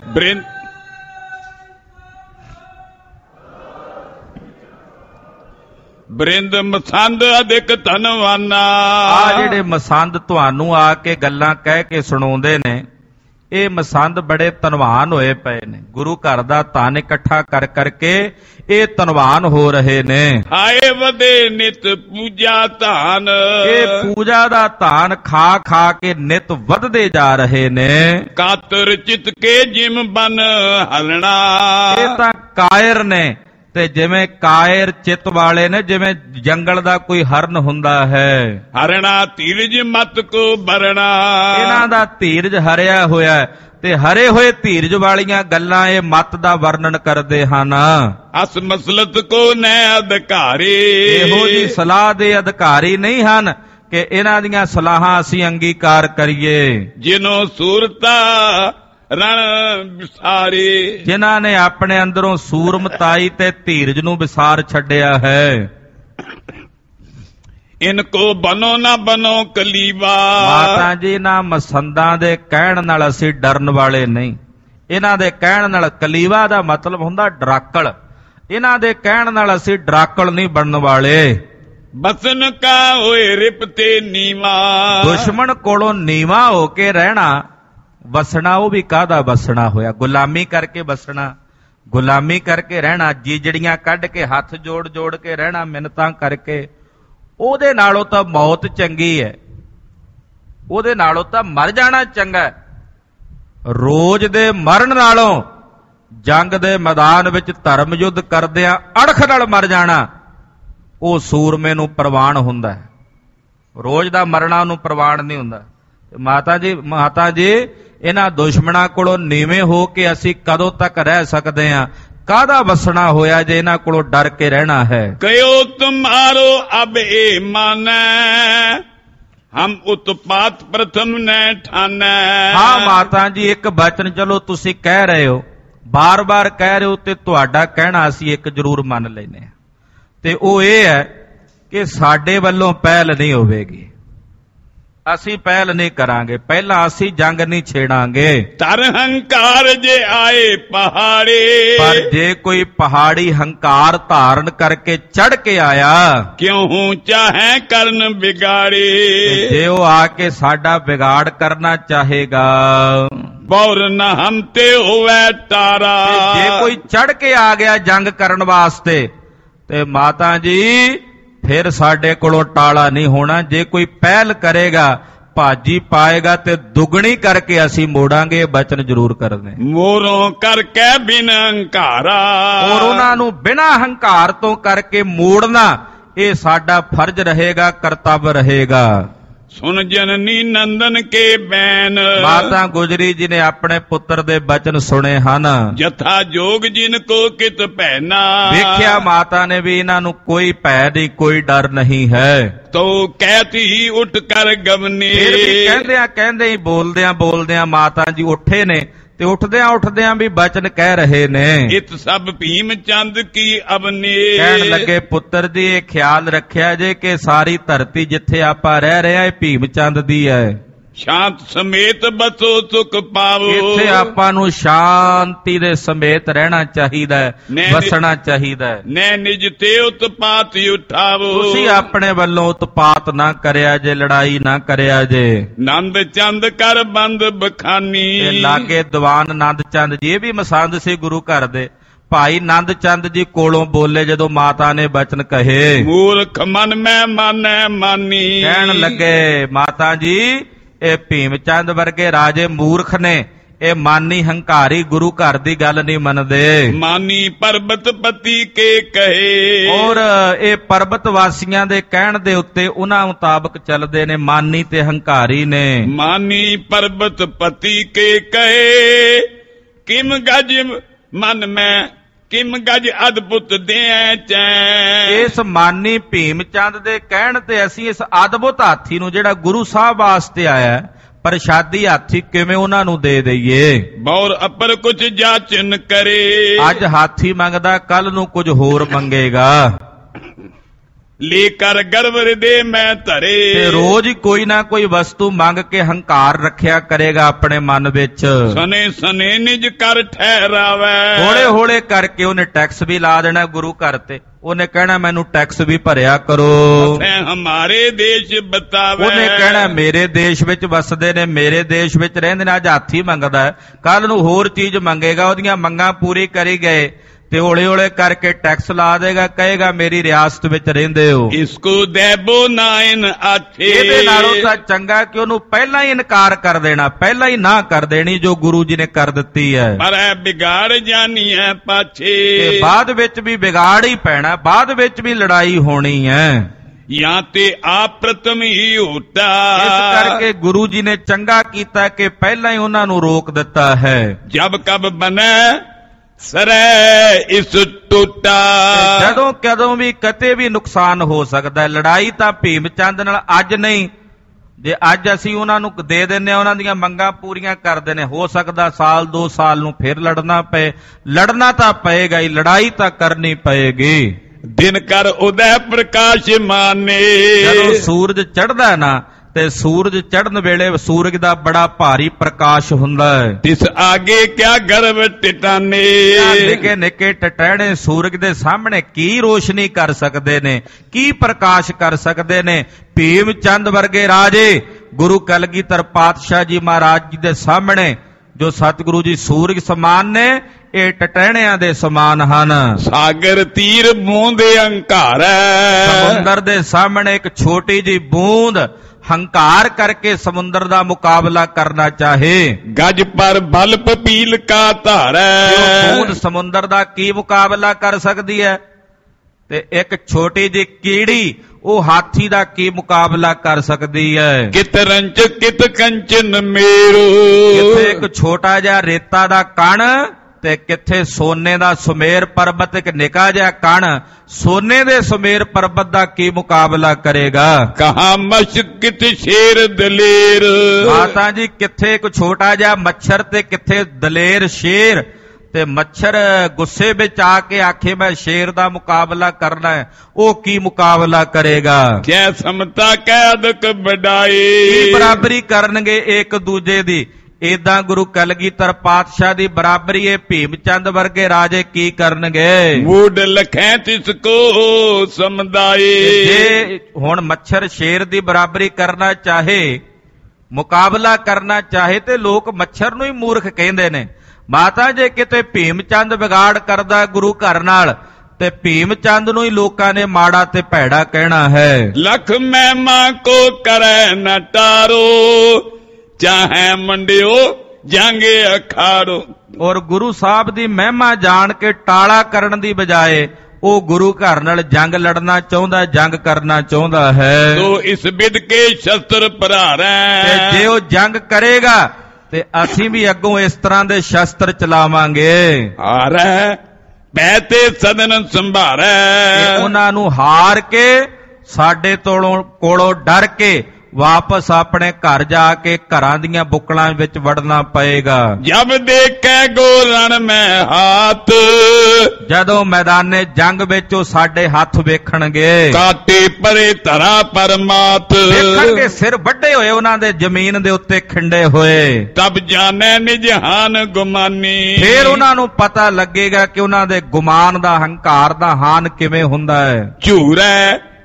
ਬ੍ਰਿੰਦ ਮਸੰਦ ਅਧਿਕ ਧਨਵਾਨਾ। ਆ ਜਿਹੜੇ ਮਸੰਦ ਤੁਹਾਨੂੰ ਆ ਕੇ ਗੱਲਾਂ ਕਹਿ ਕੇ ਸੁਣਾਉਂਦੇ ਨੇ, ਇਹ ਮਸੰਦ ਬੜੇ ਧਨਵਾਨ ਹੋਏ ਪਏ ਨੇ। ਗੁਰੂ ਘਰ ਦਾ ਧਨ ਇਕੱਠਾ ਕਰ ਕਰਕੇ ਇਹ ਧਨਵਾਨ ਹੋ ਰਹੇ ਨੇ। ਹਾਏ ਵਧੇ ਨਿਤ ਪੂਜਾ ਧਾਨ, ਇਹ ਪੂਜਾ ਦਾ ਧਾਨ ਖਾ ਖਾ ਕੇ ਨਿਤ ਵਧਦੇ ਜਾ ਰਹੇ ਨੇ। ਕਾਤਰ ਚਿਤ ਕੇ ਜਿਮ ਬਨ ਹਲਣਾ, ਇਹ ਤਾਂ ਕਾਇਰ ਨੇ, ਤੇ ਜਿਵੇਂ ਕਾਇਰ ਚਿੱਤ ਵਾਲੇ ਨੇ, ਜਿਵੇਂ ਜੰਗਲ ਦਾ ਕੋਈ ਹਰਨ ਹੁੰਦਾ ਹੈ। ਹਰਣਾ ਧੀਰਜ ਮਤ ਕੋ ਬਰਣਾ, ਇਹਨਾਂ ਦਾ ਧੀਰਜ ਹਰਿਆ ਹੋਇਆ, ਤੇ ਹਰੇ ਹੋਏ ਧੀਰਜ ਵਾਲੀਆਂ ਗੱਲਾਂ ਇਹ ਮਤ ਦਾ ਵਰਣਨ ਕਰਦੇ ਹਨ। ਅਸ ਮਸਲਤ ਕੋ ਨੈ ਅਧਿਕਾਰੀ, ਇਹੋ ਜੀ ਸਲਾਹ ਦੇ ਅਧਿਕਾਰੀ ਨਹੀਂ ਹਨ ਕਿ ਇਹਨਾਂ ਦੀਆਂ ਸਲਾਹਾਂ ਅਸੀਂ ਅੰਗੀਕਾਰ ਕਰੀਏ। ਜਿਨੋ ਸੂਰਤਾ ਰਣ ਵਿਸਾਰੀ, ਜਿਨ੍ਹਾਂ ਨੇ ਆਪਣੇ ਅੰਦਰੋਂ ਸੂਰਮਤਾਈ ਤੇ ਧੀਰਜ ਨੂੰ ਵਿਸਾਰ ਛੱਡਿਆ ਹੈ। ਇਨਕੋ ਬਨੋ ਨਾ ਬਨੋ ਕਲੀਵਾ, ਮਾਤਾ ਜੀ ਇਹਨਾਂ ਮਸੰਦਾਂ ਦੇ ਕਹਿਣ ਨਾਲ ਅਸੀਂ ਡਰਨ ਵਾਲੇ ਨਹੀਂ। ਇਹਨਾਂ ਦੇ ਕਹਿਣ ਨਾਲ, ਕਲੀਵਾ ਦਾ ਮਤਲਬ ਹੁੰਦਾ ਡਰਾਕਲ, ਇਹਨਾਂ ਦੇ ਕਹਿਣ ਨਾਲ ਅਸੀਂ ਡਰਾਕਲ ਨਹੀਂ ਬਣਨ ਵਾਲੇ। ਬਸਨ ਕਾ ਹੋਏ ਰਿਪਤੇ ਨੀਵਾ, ਦੁਸ਼ਮਣ ਕੋਲੋਂ ਨੀਵਾ ਹੋ ਕੇ ਰਹਿਣਾ। ਵਸਣਾ ਉਹ ਵੀ ਕਾਹਦਾ ਵਸਣਾ ਹੋਇਆ? ਗੁਲਾਮੀ ਕਰਕੇ ਵਸਣਾ, ਗੁਲਾਮੀ ਕਰਕੇ ਰਹਿਣਾ, ਜੀਜੜੀਆਂ ਕੱਢ ਕੇ ਹੱਥ ਜੋੜ ਜੋੜ ਕੇ ਰਹਿਣਾ, ਮਿੰਨਤਾਂ ਕਰਕੇ। ਉਹਦੇ ਨਾਲੋਂ ਤਾਂ ਮੌਤ ਚੰਗੀ ਹੈ, ਉਹਦੇ ਨਾਲੋਂ ਤਾਂ ਮਰ ਜਾਣਾ ਚੰਗਾ ਹੈ। ਰੋਜ਼ ਦੇ ਮਰਨ ਨਾਲੋਂ ਜੰਗ ਦੇ ਮੈਦਾਨ ਵਿੱਚ ਧਰਮ ਯੁੱਧ ਕਰਦਿਆਂ ਅਣਖ ਨਾਲ ਮਰ ਜਾਣਾ, ਉਹ ਸੂਰਮੇ ਨੂੰ ਪ੍ਰਵਾਨ ਹੁੰਦਾ ਹੈ। ਰੋਜ਼ ਦਾ ਮਰਨਾ ਉਹਨੂੰ ਪ੍ਰਵਾਨ ਨਹੀਂ ਹੁੰਦਾ। ਮਾਤਾ ਜੀ ਇਹਨਾਂ ਦੁਸ਼ਮਣਾਂ ਕੋਲੋਂ ਨੀਵੇਂ ਹੋ ਕੇ ਅਸੀਂ ਕਦੋਂ ਤੱਕ ਰਹਿ ਸਕਦੇ ਹਾਂ? ਕਾਹਦਾ ਵਸਣਾ ਹੋਇਆ ਜੇ ਇਹਨਾਂ ਕੋਲੋਂ ਡਰ ਕੇ ਰਹਿਣਾ ਹੈ? ਕਯੋ ਤੁਮਾਰੋ ਅਬ ਏ ਮਾਨੈ, ਹਮ ਉਤਪਾਤ ਪ੍ਰਥਮ ਨੈ ਠਾਨੈ। ਹਾਂ ਮਾਤਾ ਜੀ, ਇੱਕ ਬਚਨ ਚਲੋ ਤੁਸੀਂ ਕਹਿ ਰਹੇ ਹੋ, ਬਾਰ-ਬਾਰ ਕਹਿ ਰਹੇ ਹੋ, ਤੇ ਤੁਹਾਡਾ ਕਹਿਣਾ ਅਸੀਂ ਇੱਕ ਜ਼ਰੂਰ ਮੰਨ ਲੈਨੇ ਹਾਂ, ਤੇ ਉਹ ਇਹ ਹੈ ਕਿ ਸਾਡੇ ਵੱਲੋਂ ਪਹਿਲ ਨਹੀਂ ਹੋਵੇਗੀ। ਅਸੀਂ ਪਹਿਲ ਨਹੀਂ ਕਰਾਂਗੇ, ਪਹਿਲਾਂ ਅਸੀਂ ਜੰਗ ਨਹੀਂ ਛੇੜਾਂਗੇ। ਤਰ ਹੰਕਾਰ ਜੇ ਆਏ ਪਹਾੜੇ, ਪਰ ਜੇ ਕੋਈ ਪਹਾੜੀ ਹੰਕਾਰ ਧਾਰਨ ਕਰਕੇ ਚੜ ਕੇ ਆਇਆ, ਕਿਉਂ ਚਾਹੇ ਕਰਨ ਵਿਗਾੜੇ, ਜੇ ਉਹ ਆ ਕੇ ਸਾਡਾ ਵਿਗਾੜ ਕਰਨਾ ਚਾਹੇਗਾ, ਬੌਰ ਨਾ ਹਮ ਤੇ ਹੋਵੇ ਤਾਰਾ, ਜੇ ਕੋਈ ਚੜ ਕੇ ਆ ਗਿਆ ਜੰਗ ਕਰਨ ਵਾਸਤੇ, ਤੇ ਮਾਤਾ ਜੀ ਫਿਰ ਸਾਡੇ ਕੋਲੋਂ ਟਾਲਾ ਨਹੀਂ ਹੋਣਾ। ਜੇ ਕੋਈ ਪਹਿਲ ਕਰੇਗਾ, ਭਾਜੀ ਪਾਏਗਾ, ਤੇ ਦੁੱਗਣੀ ਕਰਕੇ ਅਸੀਂ ਮੋੜਾਂਗੇ। ਇਹ ਬਚਨ ਜ਼ਰੂਰ ਕਰਦੇ। ਮੋਰੋਂ ਕਰਕੇ ਬਿਨਾਂ ਹੰਕਾਰਾ, ਔਰ ਉਹਨਾਂ ਨੂੰ ਬਿਨਾਂ ਹੰਕਾਰ ਤੋਂ ਕਰਕੇ ਮੋੜਨਾ, ਇਹ ਸਾਡਾ ਫਰਜ਼ ਰਹੇਗਾ, ਕਰਤੱਵ ਰਹੇਗਾ। ਸੁਣ ਜਨਨੀ ਨੰਦਨ ਕੇ ਬੈਨ, ਮਾਤਾ ਗੁਜਰੀ ਜੀ ਨੇ ਆਪਣੇ ਪੁੱਤਰ ਦੇ ਬਚਨ ਸੁਣੇ ਹਨ। ਜਥਾ ਜੋਗ ਜਿਨ ਕੋ ਕਿਤ ਭੈਨਾ, ਵੇਖਿਆ ਮਾਤਾ ਨੇ ਵੀ ਇਹਨਾਂ ਨੂੰ ਕੋਈ ਭੈ ਨਹੀਂ, ਕੋਈ ਡਰ ਨਹੀਂ ਹੈ। ਤੋ ਕਹਿਤੀ ਹੀ ਉੱਠ ਕਰ ਗਵਨੀ, ਫਿਰ ਵੀ ਕਹਿੰਦੇ ਹੀ ਬੋਲਦਿਆਂ ਮਾਤਾ ਜੀ ਉੱਠੇ ਨੇ, ਤੇ ਉੱਠਦਿਆਂ ਵੀ ਬਚਨ ਕਹਿ ਰਹੇ ਨੇ। ਇਤ ਸਭ ਭੀਮ ਚੰਦ ਕੀ ਅਬਨੀ, ਕਹਿਣ ਲੱਗੇ ਪੁੱਤਰ ਜੀ ਇਹ ਖਿਆਲ ਰੱਖਿਆ ਜੇ ਕਿ ਸਾਰੀ ਧਰਤੀ ਜਿੱਥੇ ਆਪਾਂ ਰਹਿ ਰਹੇ ਆ ਇਹ ਭੀਮ ਚੰਦ ਦੀ ਹੈ। ਸ਼ਾਂਤ ਸਮੇਤ ਬਸੋ ਸੁਖ ਪਾਵੋ, ਇੱਥੇ ਆਪਾਂ ਨੂੰ ਸ਼ਾਂਤੀ ਦੇ ਸਮੇਤ ਰਹਿਣਾ ਚਾਹੀਦਾ ਹੈ, ਵਸਣਾ ਚਾਹੀਦਾ ਹੈ। ਨੈ ਨਿਜ ਤੇ ਉਤਪਾਤ ਉਠਾਵੋ, ਤੁਸੀਂ ਆਪਣੇ ਵੱਲੋਂ ਉਤਪਾਤ ਨਾ ਕਰਿਆ ਜੇ, ਲੜਾਈ ਨਾ ਕਰਿਆ ਜੇ। ਨੰਦ ਚੰਦ ਕਰ ਬੰਦ ਬਖਾਨੀ, ਤੇ ਲਾਗੇ ਦੀਵਾਨ ਨੰਦ ਚੰਦ ਜੀ, ਇਹ ਵੀ ਮਸੰਦ ਸੀ ਗੁਰੂ ਘਰ ਦੇ। ਭਾਈ ਨੰਦ ਚੰਦ ਜੀ ਕੋਲੋਂ ਬੋਲੇ ਜਦੋਂ ਮਾਤਾ ਨੇ ਬਚਨ ਕਹੇ। ਮੂਰਖ ਮਨ ਮੈਂ ਮਾਨੈ ਮਾਨੀ, ਕਹਿਣ ਲੱਗੇ ਮਾਤਾ ਜੀ ਇਹ ਭੀਮ ਚੰਦ ਵਰਗੇ ਰਾਜੇ ਮੂਰਖ ਨੇ, ਇਹ ਮਾਨੀ ਹੰਕਾਰੀ ਗੁਰੂ ਘਰ ਦੀ ਗੱਲ ਨਹੀਂ ਮੰਨਦੇ। ਮਾਨੀ ਪਰਬਤ ਪਤੀ ਕੇ ਕਹੇ, ਔਰ ਇਹ ਪਰਬਤ ਵਾਸੀਆਂ ਦੇ ਕਹਿਣ ਦੇ ਉੱਤੇ ਉਹਨਾਂ ਮੁਤਾਬਕ ਚੱਲਦੇ ਨੇ, ਮਾਨੀ ਤੇ ਹੰਕਾਰੀ ਨੇ। ਮਾਨੀ ਪਰਬਤ ਪਤੀ ਕੇ ਕਹੇ, ਕਿਮ ਗਜ ਮਨ ਮੈਂ ਕਿਮ ਗਜ ਅਦਭੁਤ ਦੇ ਚੈਨ। ਇਸ ਮਾਨੀ ਭੀਮ ਚੰਦ ਦੇ ਕਹਿਣ ਤੇ ਅਸੀਂ ਇਸ ਅਦਭੁਤ ਹਾਥੀ ਨੂੰ ਜਿਹੜਾ ਗੁਰੂ ਸਾਹਿਬ ਵਾਸਤੇ ਆਇਆ ਪ੍ਰਸ਼ਾਦੀ ਹਾਥੀ ਕਿਵੇਂ ਉਹਨਾਂ ਨੂੰ ਦੇ ਦਈਏ। ਬੌਰ ਅਪਰ ਕੁਛ ਜਾਚਨ ਕਰੇ, ਅੱਜ ਹਾਥੀ ਮੰਗਦਾ ਕੱਲ ਨੂੰ ਕੁਝ ਹੋਰ ਮੰਗੇਗਾ। ਲੈ ਕਰ ਗਰਵ ਹਿਰਦੇ ਮੈਂ ਧਰੇ, ਤੇ ਰੋਜ਼ ਹੀ ਕੋਈ ਨਾ ਕੋਈ ਵਸਤੂ ਮੰਗ ਕੇ ਹੰਕਾਰ ਰੱਖਿਆ ਕਰੇਗਾ ਆਪਣੇ ਮਨ ਵਿੱਚ। ਸਨੇ ਸਨੇ ਨਿਜ ਕਰ ਠਹਿਰਾਵੇ, ਹੌਲੇ ਹੌਲੇ ਕਰਕੇ ਉਹਨੇ ਟੈਕਸ ਵੀ ਲਾ ਦੇਣਾ ਗੁਰੂ ਘਰ ਤੇ। ਉਹਨੇ ਕਹਿਣਾ ਮੈਨੂੰ ਟੈਕਸ ਵੀ ਭਰਿਆ ਕਰੋ। ਹਮਾਰੇ ਦੇਸ਼ ਬਤਾਵੇ, ਉਹਨੇ ਕਹਿਣਾ ਮੇਰੇ ਦੇਸ਼ ਵਿੱਚ ਵਸਦੇ ਨੇ, ਮੇਰੇ ਦੇਸ਼ ਵਿੱਚ ਰਹਿੰਦੇ ਨੇ। ਅੱਜ ਹਾਥੀ ਮੰਗਦਾ, ਕੱਲ ਨੂੰ ਹੋਰ ਚੀਜ਼ ਮੰਗੇਗਾ। ਉਹਦੀਆਂ ਮੰਗਾਂ ਪੂਰੀ ਕਰੀ ਗਏ ਤੇ ਹੌਲੇ ਹੌਲੇ ਕਰਕੇ ਟੈਕਸ ਲਾ ਦੇਗਾ, ਕਹੇਗਾ ਮੇਰੀ ਰਿਆਸਤ ਵਿੱਚ ਰਹਿੰਦੇ ਹੋ। ਇਸਕੋ ਦੇਬੋ ਨਾਇਨ ਆਥੇ, ਇਹਦੇ ਨਾਲੋਂ ਤਾਂ ਚੰਗਾ ਕਿ ਉਹਨੂੰ ਪਹਿਲਾਂ ਹੀ ਇਨਕਾਰ ਕਰ ਦੇਣਾ, ਪਹਿਲਾਂ ਹੀ ਨਾ ਕਰ ਦੇਣੀ ਜੋ ਗੁਰੂ ਜੀ ਨੇ ਕਰ ਦਿੱਤੀ ਹੈ। ਪਰ ਵਿਗਾੜ ਜਾਣੀ ਹੈ ਪਾਛੇ, ਤੇ ਬਾਅਦ ਵਿੱਚ ਵੀ ਵਿਗਾੜ ਹੀ ਪੈਣਾ, ਬਾਅਦ ਵਿੱਚ ਵੀ ਲੜਾਈ ਹੋਣੀ ਹੈ। ਜਾਂ ਤੇ ਆਪ ਪ੍ਰਥਮ ਹੀ ਹੋਤਾ, ਇਸ ਕਰਕੇ ਗੁਰੂ ਜੀ ਨੇ ਚੰਗਾ ਕੀਤਾ ਕਿ ਪਹਿਲਾਂ ਹੀ ਉਹਨਾਂ ਨੂੰ ਰੋਕ ਦਿੱਤਾ ਹੈ। ਜਬ ਕਬ ਬਨੇ ਸਰੈ ਇਸ ਟੁੱਟਾ, ਜਦੋਂ ਕਦੋਂ ਵੀ ਕਿਤੇ ਵੀ ਨੁਕਸਾਨ ਹੋ ਸਕਦਾ ਹੈ। ਲੜਾਈ ਤਾਂ ਭੀਮ ਚੰਦ ਨਾਲ ਅੱਜ ਨਹੀਂ, ਜੇ ਅੱਜ ਅਸੀਂ ਉਹਨਾਂ ਨੂੰ ਦੇ ਦਿੰਦੇ ਹਾਂ, ਉਹਨਾਂ ਦੀਆਂ ਮੰਗਾਂ ਪੂਰੀਆਂ ਕਰਦੇ ਨੇ, ਹੋ ਸਕਦਾ ਸਾਲ 2 ਸਾਲ ਨੂੰ ਫਿਰ ਲੜਨਾ ਪਏ। ਲੜਨਾ ਤਾਂ ਪਏਗਾ ਹੀ, ਲੜਾਈ ਤਾਂ ਕਰਨੀ ਪਏਗੀ। ਦਿਨ ਕਰ ਉਦੈ ਪ੍ਰਕਾਸ਼ ਮਾਨੇ, ਜਦੋਂ ਸੂਰਜ ਚੜ੍ਹਦਾ ਨਾ ਤੇ ਸੂਰਜ ਚੜ੍ਹਨ ਵੇਲੇ ਸੂਰਜ ਦਾ ਬੜਾ ਭਾਰੀ ਪ੍ਰਕਾਸ਼ ਹੁੰਦਾ ਹੈ। ਤਿਸ ਆਗੇ ਕਿਆ ਗਰਭ ਟਿਟਾਨੇ, ਨਿੱਕੇ ਨਿੱਕੇ ਟਟਹਿਣੇ ਸੂਰਜ ਦੇ ਸਾਹਮਣੇ ਕੀ ਰੋਸ਼ਨੀ ਕਰ ਸਕਦੇ ਨੇ, ਕੀ ਪ੍ਰਕਾਸ਼ ਕਰ ਸਕਦੇ ਨੇ। ਭੀਮ ਚੰਦ ਵਰਗੇ ਰਾਜੇ ਗੁਰੂ ਕਲਗੀਧਰ ਪਾਤਸ਼ਾਹ ਜੀ ਮਹਾਰਾਜ ਜੀ ਦੇ ਸਾਹਮਣੇ ਜੋ ਸਤਿਗੁਰੂ ਜੀ ਸੂਰਜ ਸਮਾਨ ਨੇ, ਇਹ ਟਟਹਿਣਿਆਂ ਦੇ ਸਮਾਨ ਹਨ। ਸਾਗਰ ਤੀਰ ਬੂੰਦ ਹੰਕਾਰ, ਸਮੁੰਦਰ ਦੇ ਸਾਹਮਣੇ ਇੱਕ ਛੋਟੀ ਜੀ ਬੂੰਦ ਹੰਕਾਰ ਕਰਕੇ ਸਮੁੰਦਰ ਦਾ ਮੁਕਾਬਲਾ ਕਰਨਾ ਚਾਹੇ। ਗਜ ਪਰ ਬਲ ਪਪੀਲ ਕਾ ਧਾਰੈ, ਬੂੰਦ ਸਮੁੰਦਰ ਦਾ ਕੀ ਮੁਕਾਬਲਾ ਕਰ ਸਕਦੀ ਹੈ? ਤੇ ਇੱਕ ਛੋਟੀ ਜਿਹੀ ਕੀੜੀ ਉਹ ਹਾਥੀ ਦਾ ਕੀ ਮੁਕਾਬਲਾ ਕਰ ਸਕਦੀ ਹੈ? ਕਿਤ ਰੰਚ ਕਿਤ ਕੰਚਨ ਮੇਰੋ, ਕਿੱਥੇ ਇੱਕ ਛੋਟਾ ਜਿਹਾ ਰੇਤਾ ਦਾ ਕਣ ਤੇ ਕਿੱਥੇ ਸੋਨੇ ਦਾ ਸੁਮੇਰ ਪਰਬਤ, ਇੱਕ ਨਿੱਕਾ ਜਿਹਾ ਕਣ ਸੋਨੇ ਦੇ ਸੁਮੇਰ ਪਰਬਤ ਦਾ ਕੀ ਮੁਕਾਬਲਾ ਕਰੇਗਾ? ਕਹਾ ਮਸ਼ਕ ਕਿਤ ਸ਼ੇਰ ਦਲੇਰ, ਮਾਤਾ ਜੀ ਕਿੱਥੇ ਇੱਕ ਛੋਟਾ ਜਿਹਾ ਮੱਛਰ ਤੇ ਕਿੱਥੇ ਦਲੇਰ ਸ਼ੇਰ। ਤੇ ਮੱਛਰ ਗੁੱਸੇ ਵਿੱਚ ਆ ਕੇ ਆਖੇ ਮੈਂ ਸ਼ੇਰ ਦਾ ਮੁਕਾਬਲਾ ਕਰਨਾ ਹੈ, ਉਹ ਕੀ ਮੁਕਾਬਲਾ ਕਰੇਗਾ? ਕੈ ਸਮਤਾ ਕੈਦਕ ਵਡਾਈ, ਕੀ ਬਰਾਬਰੀ ਕਰਨਗੇ ਇੱਕ ਦੂਜੇ ਦੀ? ਏਦਾਂ ਗੁਰੂ ਕਲਗੀਧਰ ਪਾਤਸ਼ਾਹ ਦੀ ਬਰਾਬਰੀ ਇਹ ਭੀਮ ਚੰਦ ਵਰਗੇ ਰਾਜੇ ਕੀ ਕਰਨਗੇ? ਵੂਡ ਲਖੈ ਤਿਸ ਕੋ ਸਮਦਾਈ, ਜੇ ਹੁਣ ਮੱਛਰ ਸ਼ੇਰ ਦੀ ਬਰਾਬਰੀ ਕਰਨਾ ਚਾਹੇ, ਮੁਕਾਬਲਾ ਕਰਨਾ ਚਾਹੇ, ਤੇ ਲੋਕ ਮੱਛਰ ਨੂੰ ਹੀ ਮੂਰਖ ਕਹਿੰਦੇ ਨੇ। ਮਾਤਾ ਜੇ ਕਿਤੇ ਭੀਮ ਚੰਦ ਵਿਗਾੜ ਕਰਦਾ ਗੁਰੂ ਘਰ ਨਾਲ ਤੇ ਭੀਮ ਚੰਦ ਨੂੰ ਹੀ ਲੋਕਾਂ ਨੇ ਮਾੜਾ ਤੇ ਭੈੜਾ ਕਹਿਣਾ ਹੈ। ਲਖ ਮਹਿਮਾ ਕੋ ਕਰੈ ਨ ਟਾਰੋ, ਚਾਹੇ ਮੰਡਿਓ ਜਾਂਗੇ ਅਖਾੜੋ। ਔਰ ਗੁਰੂ ਸਾਹਿਬ ਦੀ ਮਹਿਮਾ ਜਾਣ ਕੇ ਟਾਲਾ ਕਰਨ ਦੀ ਬਜਾਏ ਉਹ ਗੁਰੂ ਘਰ ਨਾਲ ਜੰਗ ਲੜਨਾ ਚਾਹੁੰਦਾ, ਜੰਗ ਕਰਨਾ ਚਾਹੁੰਦਾ ਹੈ। ਤੋ ਇਸ ਵਿਦ ਕੇ ਸ਼ਸਤਰ ਭਰਾਰੈ, ਤੇ ਜੇ ਉਹ ਜੰਗ ਕਰੇਗਾ ਤੇ ਅਸੀਂ ਵੀ ਅੱਗੋਂ ਇਸ ਤਰ੍ਹਾਂ ਦੇ ਸ਼ਸਤਰ ਚਲਾਵਾਂਗੇ। ਹਾਰੈ ਪੈ ਤੇ ਸਦਨ ਸੰਭਾਰੈ, ਉਹਨਾਂ ਨੂੰ ਹਾਰ ਕੇ ਸਾਡੇ ਕੋਲੋਂ ਡਰ ਕੇ ਵਾਪਸ ਆਪਣੇ ਘਰ ਜਾ ਕੇ ਘਰਾਂ ਦੀਆਂ ਬੁੱਕਲਾਂ ਵਿੱਚ ਵੜਨਾ ਪਏਗਾ। ਜਬ ਦੇਖੈ ਗੋ ਰਣ ਮੈਂ ਹਾਥ, ਜਦੋਂ ਮੈਦਾਨੇ ਜੰਗ ਵਿੱਚ ਉਹ ਸਾਡੇ ਹੱਥ ਵੇਖਣਗੇ। ਕਾਟੇ ਪਰੇ ਧਰਾ ਪਰਮਾਤ, ਵੇਖਣਗੇ ਸਿਰ ਵੱਡੇ ਹੋਏ ਉਹਨਾਂ ਦੇ ਜ਼ਮੀਨ ਦੇ ਉੱਤੇ ਖਿੰਡੇ ਹੋਏ। ਤਬ ਜਾਣੈ ਨਿਜ ਹਾਨ ਗੁਮਾਨੀ, ਫਿਰ ਉਹਨਾਂ ਨੂੰ ਪਤਾ ਲੱਗੇਗਾ ਕਿ ਉਹਨਾਂ ਦੇ ਗੁਮਾਨ ਦਾ, ਹੰਕਾਰ ਦਾ ਹਾਨ ਕਿਵੇਂ ਹੁੰਦਾ ਹੈ। ਝੂਰੈ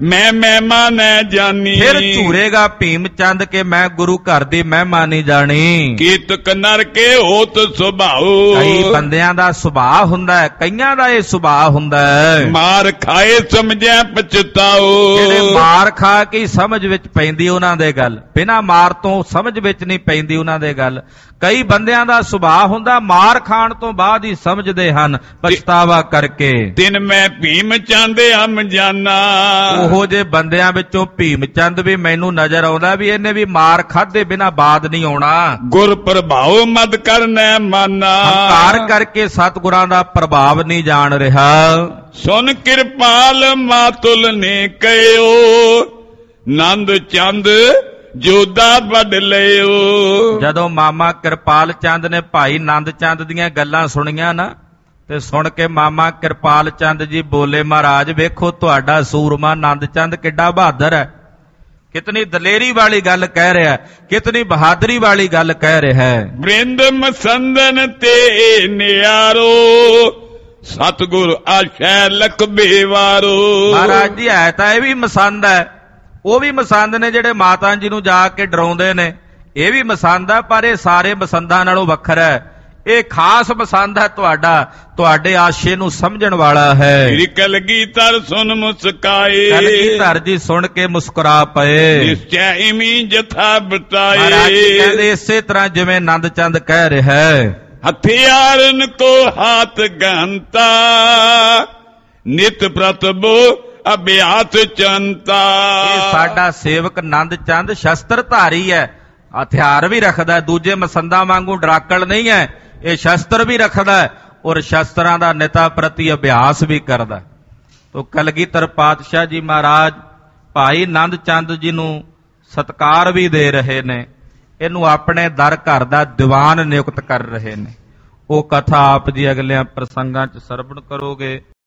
ਮੈਂ ਮਹਿਮਾ ਨੈ ਜਾਨੀ। ਫਿਰ ਝੂਰੇਗਾ ਭੀਮ ਚੰਦ ਕੇ ਮੈਂ ਗੁਰੂ ਘਰ ਦੀ ਮਹਿਮਾ ਨਹੀਂ ਜਾਣੀ। ਕੀਤਕ ਨਰ ਕੇ ਹੋਤ ਸੁਭਾਉ। ਕਈ ਬੰਦਿਆਂ ਦਾ ਸੁਭਾਅ ਹੁੰਦਾ ਹੈ, ਕਈਆਂ ਦਾ ਇਹ ਸੁਭਾਅ ਹੁੰਦਾ ਹੈ ਮਾਰ ਖਾਏ ਸਮਝੈ ਪਛਤਾਓ। ਜਿਹੜੇ ਮਾਰ ਖਾ ਕੇ ਸਮਝ ਵਿੱਚ ਪੈਂਦੀ ਉਹਨਾਂ ਦੇ ਗੱਲ, ਬਿਨਾਂ ਮਾਰ ਤੋਂ ਸਮਝ ਵਿੱਚ ਨਹੀਂ ਪੈਂਦੀ ਉਹਨਾਂ ਦੇ ਗੱਲ। ਕਈ ਬੰਦਿਆਂ ਦਾ ਸੁਭਾਅ ਹੁੰਦਾ ਮਾਰ ਖਾਣ ਤੋਂ ਬਾਅਦ ਹੀ ਸਮਝਦੇ ਹਨ ਪਛਤਾਵਾ ਕਰਕੇ। ਦਿਨ ਮੈਂ ਭੀਮ ਚੰਦ ਹਮ ਜਾਨਾ। ਉਹੋ ਜੇ ਬੰਦਿਆਂ ਵਿੱਚੋਂ ਭੀਮ ਚੰਦ ਵੀ ਮੈਨੂੰ ਨਜ਼ਰ ਆਉਂਦਾ ਵੀ ਇਹਨੇ ਵੀ ਮਾਰ ਖਾਦੇ ਬਿਨਾਂ ਬਾਦ ਨਹੀਂ ਆਉਣਾ। ਗੁਰ ਪ੍ਰਭਾਵ ਮਦ ਕਰਨੈ ਮਾਨਾ। ਹੰਕਾਰ ਕਰਕੇ ਸਤਿਗੁਰਾਂ ਦਾ ਪ੍ਰਭਾਵ ਨਹੀਂ ਜਾਣ ਰਿਹਾ। ਸੁਨ ਕਿਰਪਾਲ ਮਾਤੁਲ ਨੇ ਕਹਿਓ ਨੰਦ ਚੰਦ ਜੋਦਾ ਵੱਢ ਲਿਓ। ਜਦੋਂ ਮਾਮਾ ਕਿਰਪਾਲ ਚੰਦ ਨੇ ਭਾਈ ਨੰਦ ਚੰਦ ਦੀਆਂ ਗੱਲਾਂ ਸੁਣੀਆਂ ਨਾ ਤੇ ਸੁਣ ਕੇ ਮਾਮਾ ਕਿਰਪਾਲ ਚੰਦ ਜੀ ਬੋਲੇ ਮਹਾਰਾਜ ਵੇਖੋ ਤੁਹਾਡਾ ਸੂਰਮਾ ਨੰਦ ਚੰਦ ਕਿੱਡਾ ਬਹਾਦਰ ਹੈ, ਕਿਤਨੀ ਦਲੇਰੀ ਵਾਲੀ ਗੱਲ ਕਹਿ ਰਿਹਾ, ਕਿਤਨੀ ਬਹਾਦਰੀ ਵਾਲੀ ਗੱਲ ਕਹਿ ਰਿਹਾ ਹੈ। ਬ੍ਰਿੰਦ ਮਸੰਦਨ ਤੇ ਨਿਆਰੋ ਸਤਿਗੁਰ ਆਸ਼ੈ ਲਖ ਬੇਵਾਰੋ। ਮਹਾਰਾਜ ਜੀ ਹੈ ਤਾਂ ਇਹ ਵੀ ਮਸੰਦ ਹੈ, ਉਹ ਵੀ ਮਸੰਦ ਨੇ ਜਿਹੜੇ ਮਾਤਾ ਜੀ ਨੂੰ ਜਾ ਕੇ ਡਰਾਉਂਦੇ ਨੇ, ਇਹ ਵੀ ਮਸੰਦ ਹੈ, ਪਰ ਇਹ ਸਾਰੇ ਮਸੰਦਾਂ ਨਾਲੋਂ ਵੱਖਰਾ ਹੈ। ਇਹ ਖਾਸ ਮਸੰਦ ਹੈ ਤੁਹਾਡਾ, ਤੁਹਾਡੇ ਆਸ਼ੇ ਨੂੰ ਸਮਝਣ ਵਾਲਾ ਹੈ। ਕਲਗੀਧਰ ਸੁਨ ਮੁਸਕਾਏ। ਕਲਗੀਧਰ ਜੀ ਸੁਣ ਕੇ ਮੁਸਕਰਾ ਪਏ। ਨਿਸ਼ਚੈ ਇਮੀ ਜਥਾ ਬਤਾਏ। ਮਹਾਰਾਜ ਜੀ ਕਹਿੰਦੇ ਇਸੇ ਤਰ੍ਹਾਂ ਜਿਵੇਂ ਨੰਦ ਚੰਦ ਕਹਿ ਰਿਹਾ ਹੈ। ਹਥਿਆਰਨ ਕੋ ਹਾਥ ਗੰਤਾ ਨਿਤ ਪ੍ਰਤਬੋ ਅਭਿਆਸ ਚੰਤਾ। ਇਹ ਸਾਡਾ ਸੇਵਕ ਨੰਦ ਚੰਦ ਸ਼ਸਤਰਧਾਰੀ ਹੈ, ਹਥਿਆਰ ਵੀ ਰੱਖਦਾ, ਦੂਜੇ ਮਸੰਦਾਂ ਵਾਂਗੂ ਡਰਾਕਲ ਨਹੀਂ ਹੈ, ਇਹ ਸ਼ਸਤਰ ਵੀ ਰੱਖਦਾ ਔਰ ਸ਼ਸਤਰਾਂ ਦਾ ਨਿਤਾ ਪ੍ਰਤੀ ਅਭਿਆਸ ਵੀ ਕਰਦਾ। ਤੋ ਕਲਗੀਧਰ ਪਾਤਸ਼ਾਹ ਜੀ ਮਹਾਰਾਜ ਭਾਈ ਨੰਦ ਚੰਦ ਜੀ ਨੂੰ ਸਤਕਾਰ ਵੀ ਦੇ ਰਹੇ ਨੇ, ਇਹਨੂੰ ਆਪਣੇ ਦਰ ਘਰ ਦਾ ਦੀਵਾਨ ਨਿਯੁਕਤ ਕਰ ਰਹੇ ਨੇ। ਉਹ ਕਥਾ ਆਪ ਜੀ ਅਗਲਿਆਂ ਪ੍ਰਸੰਗਾਂ 'ਚ ਸਰਵਣ ਕਰੋਗੇ।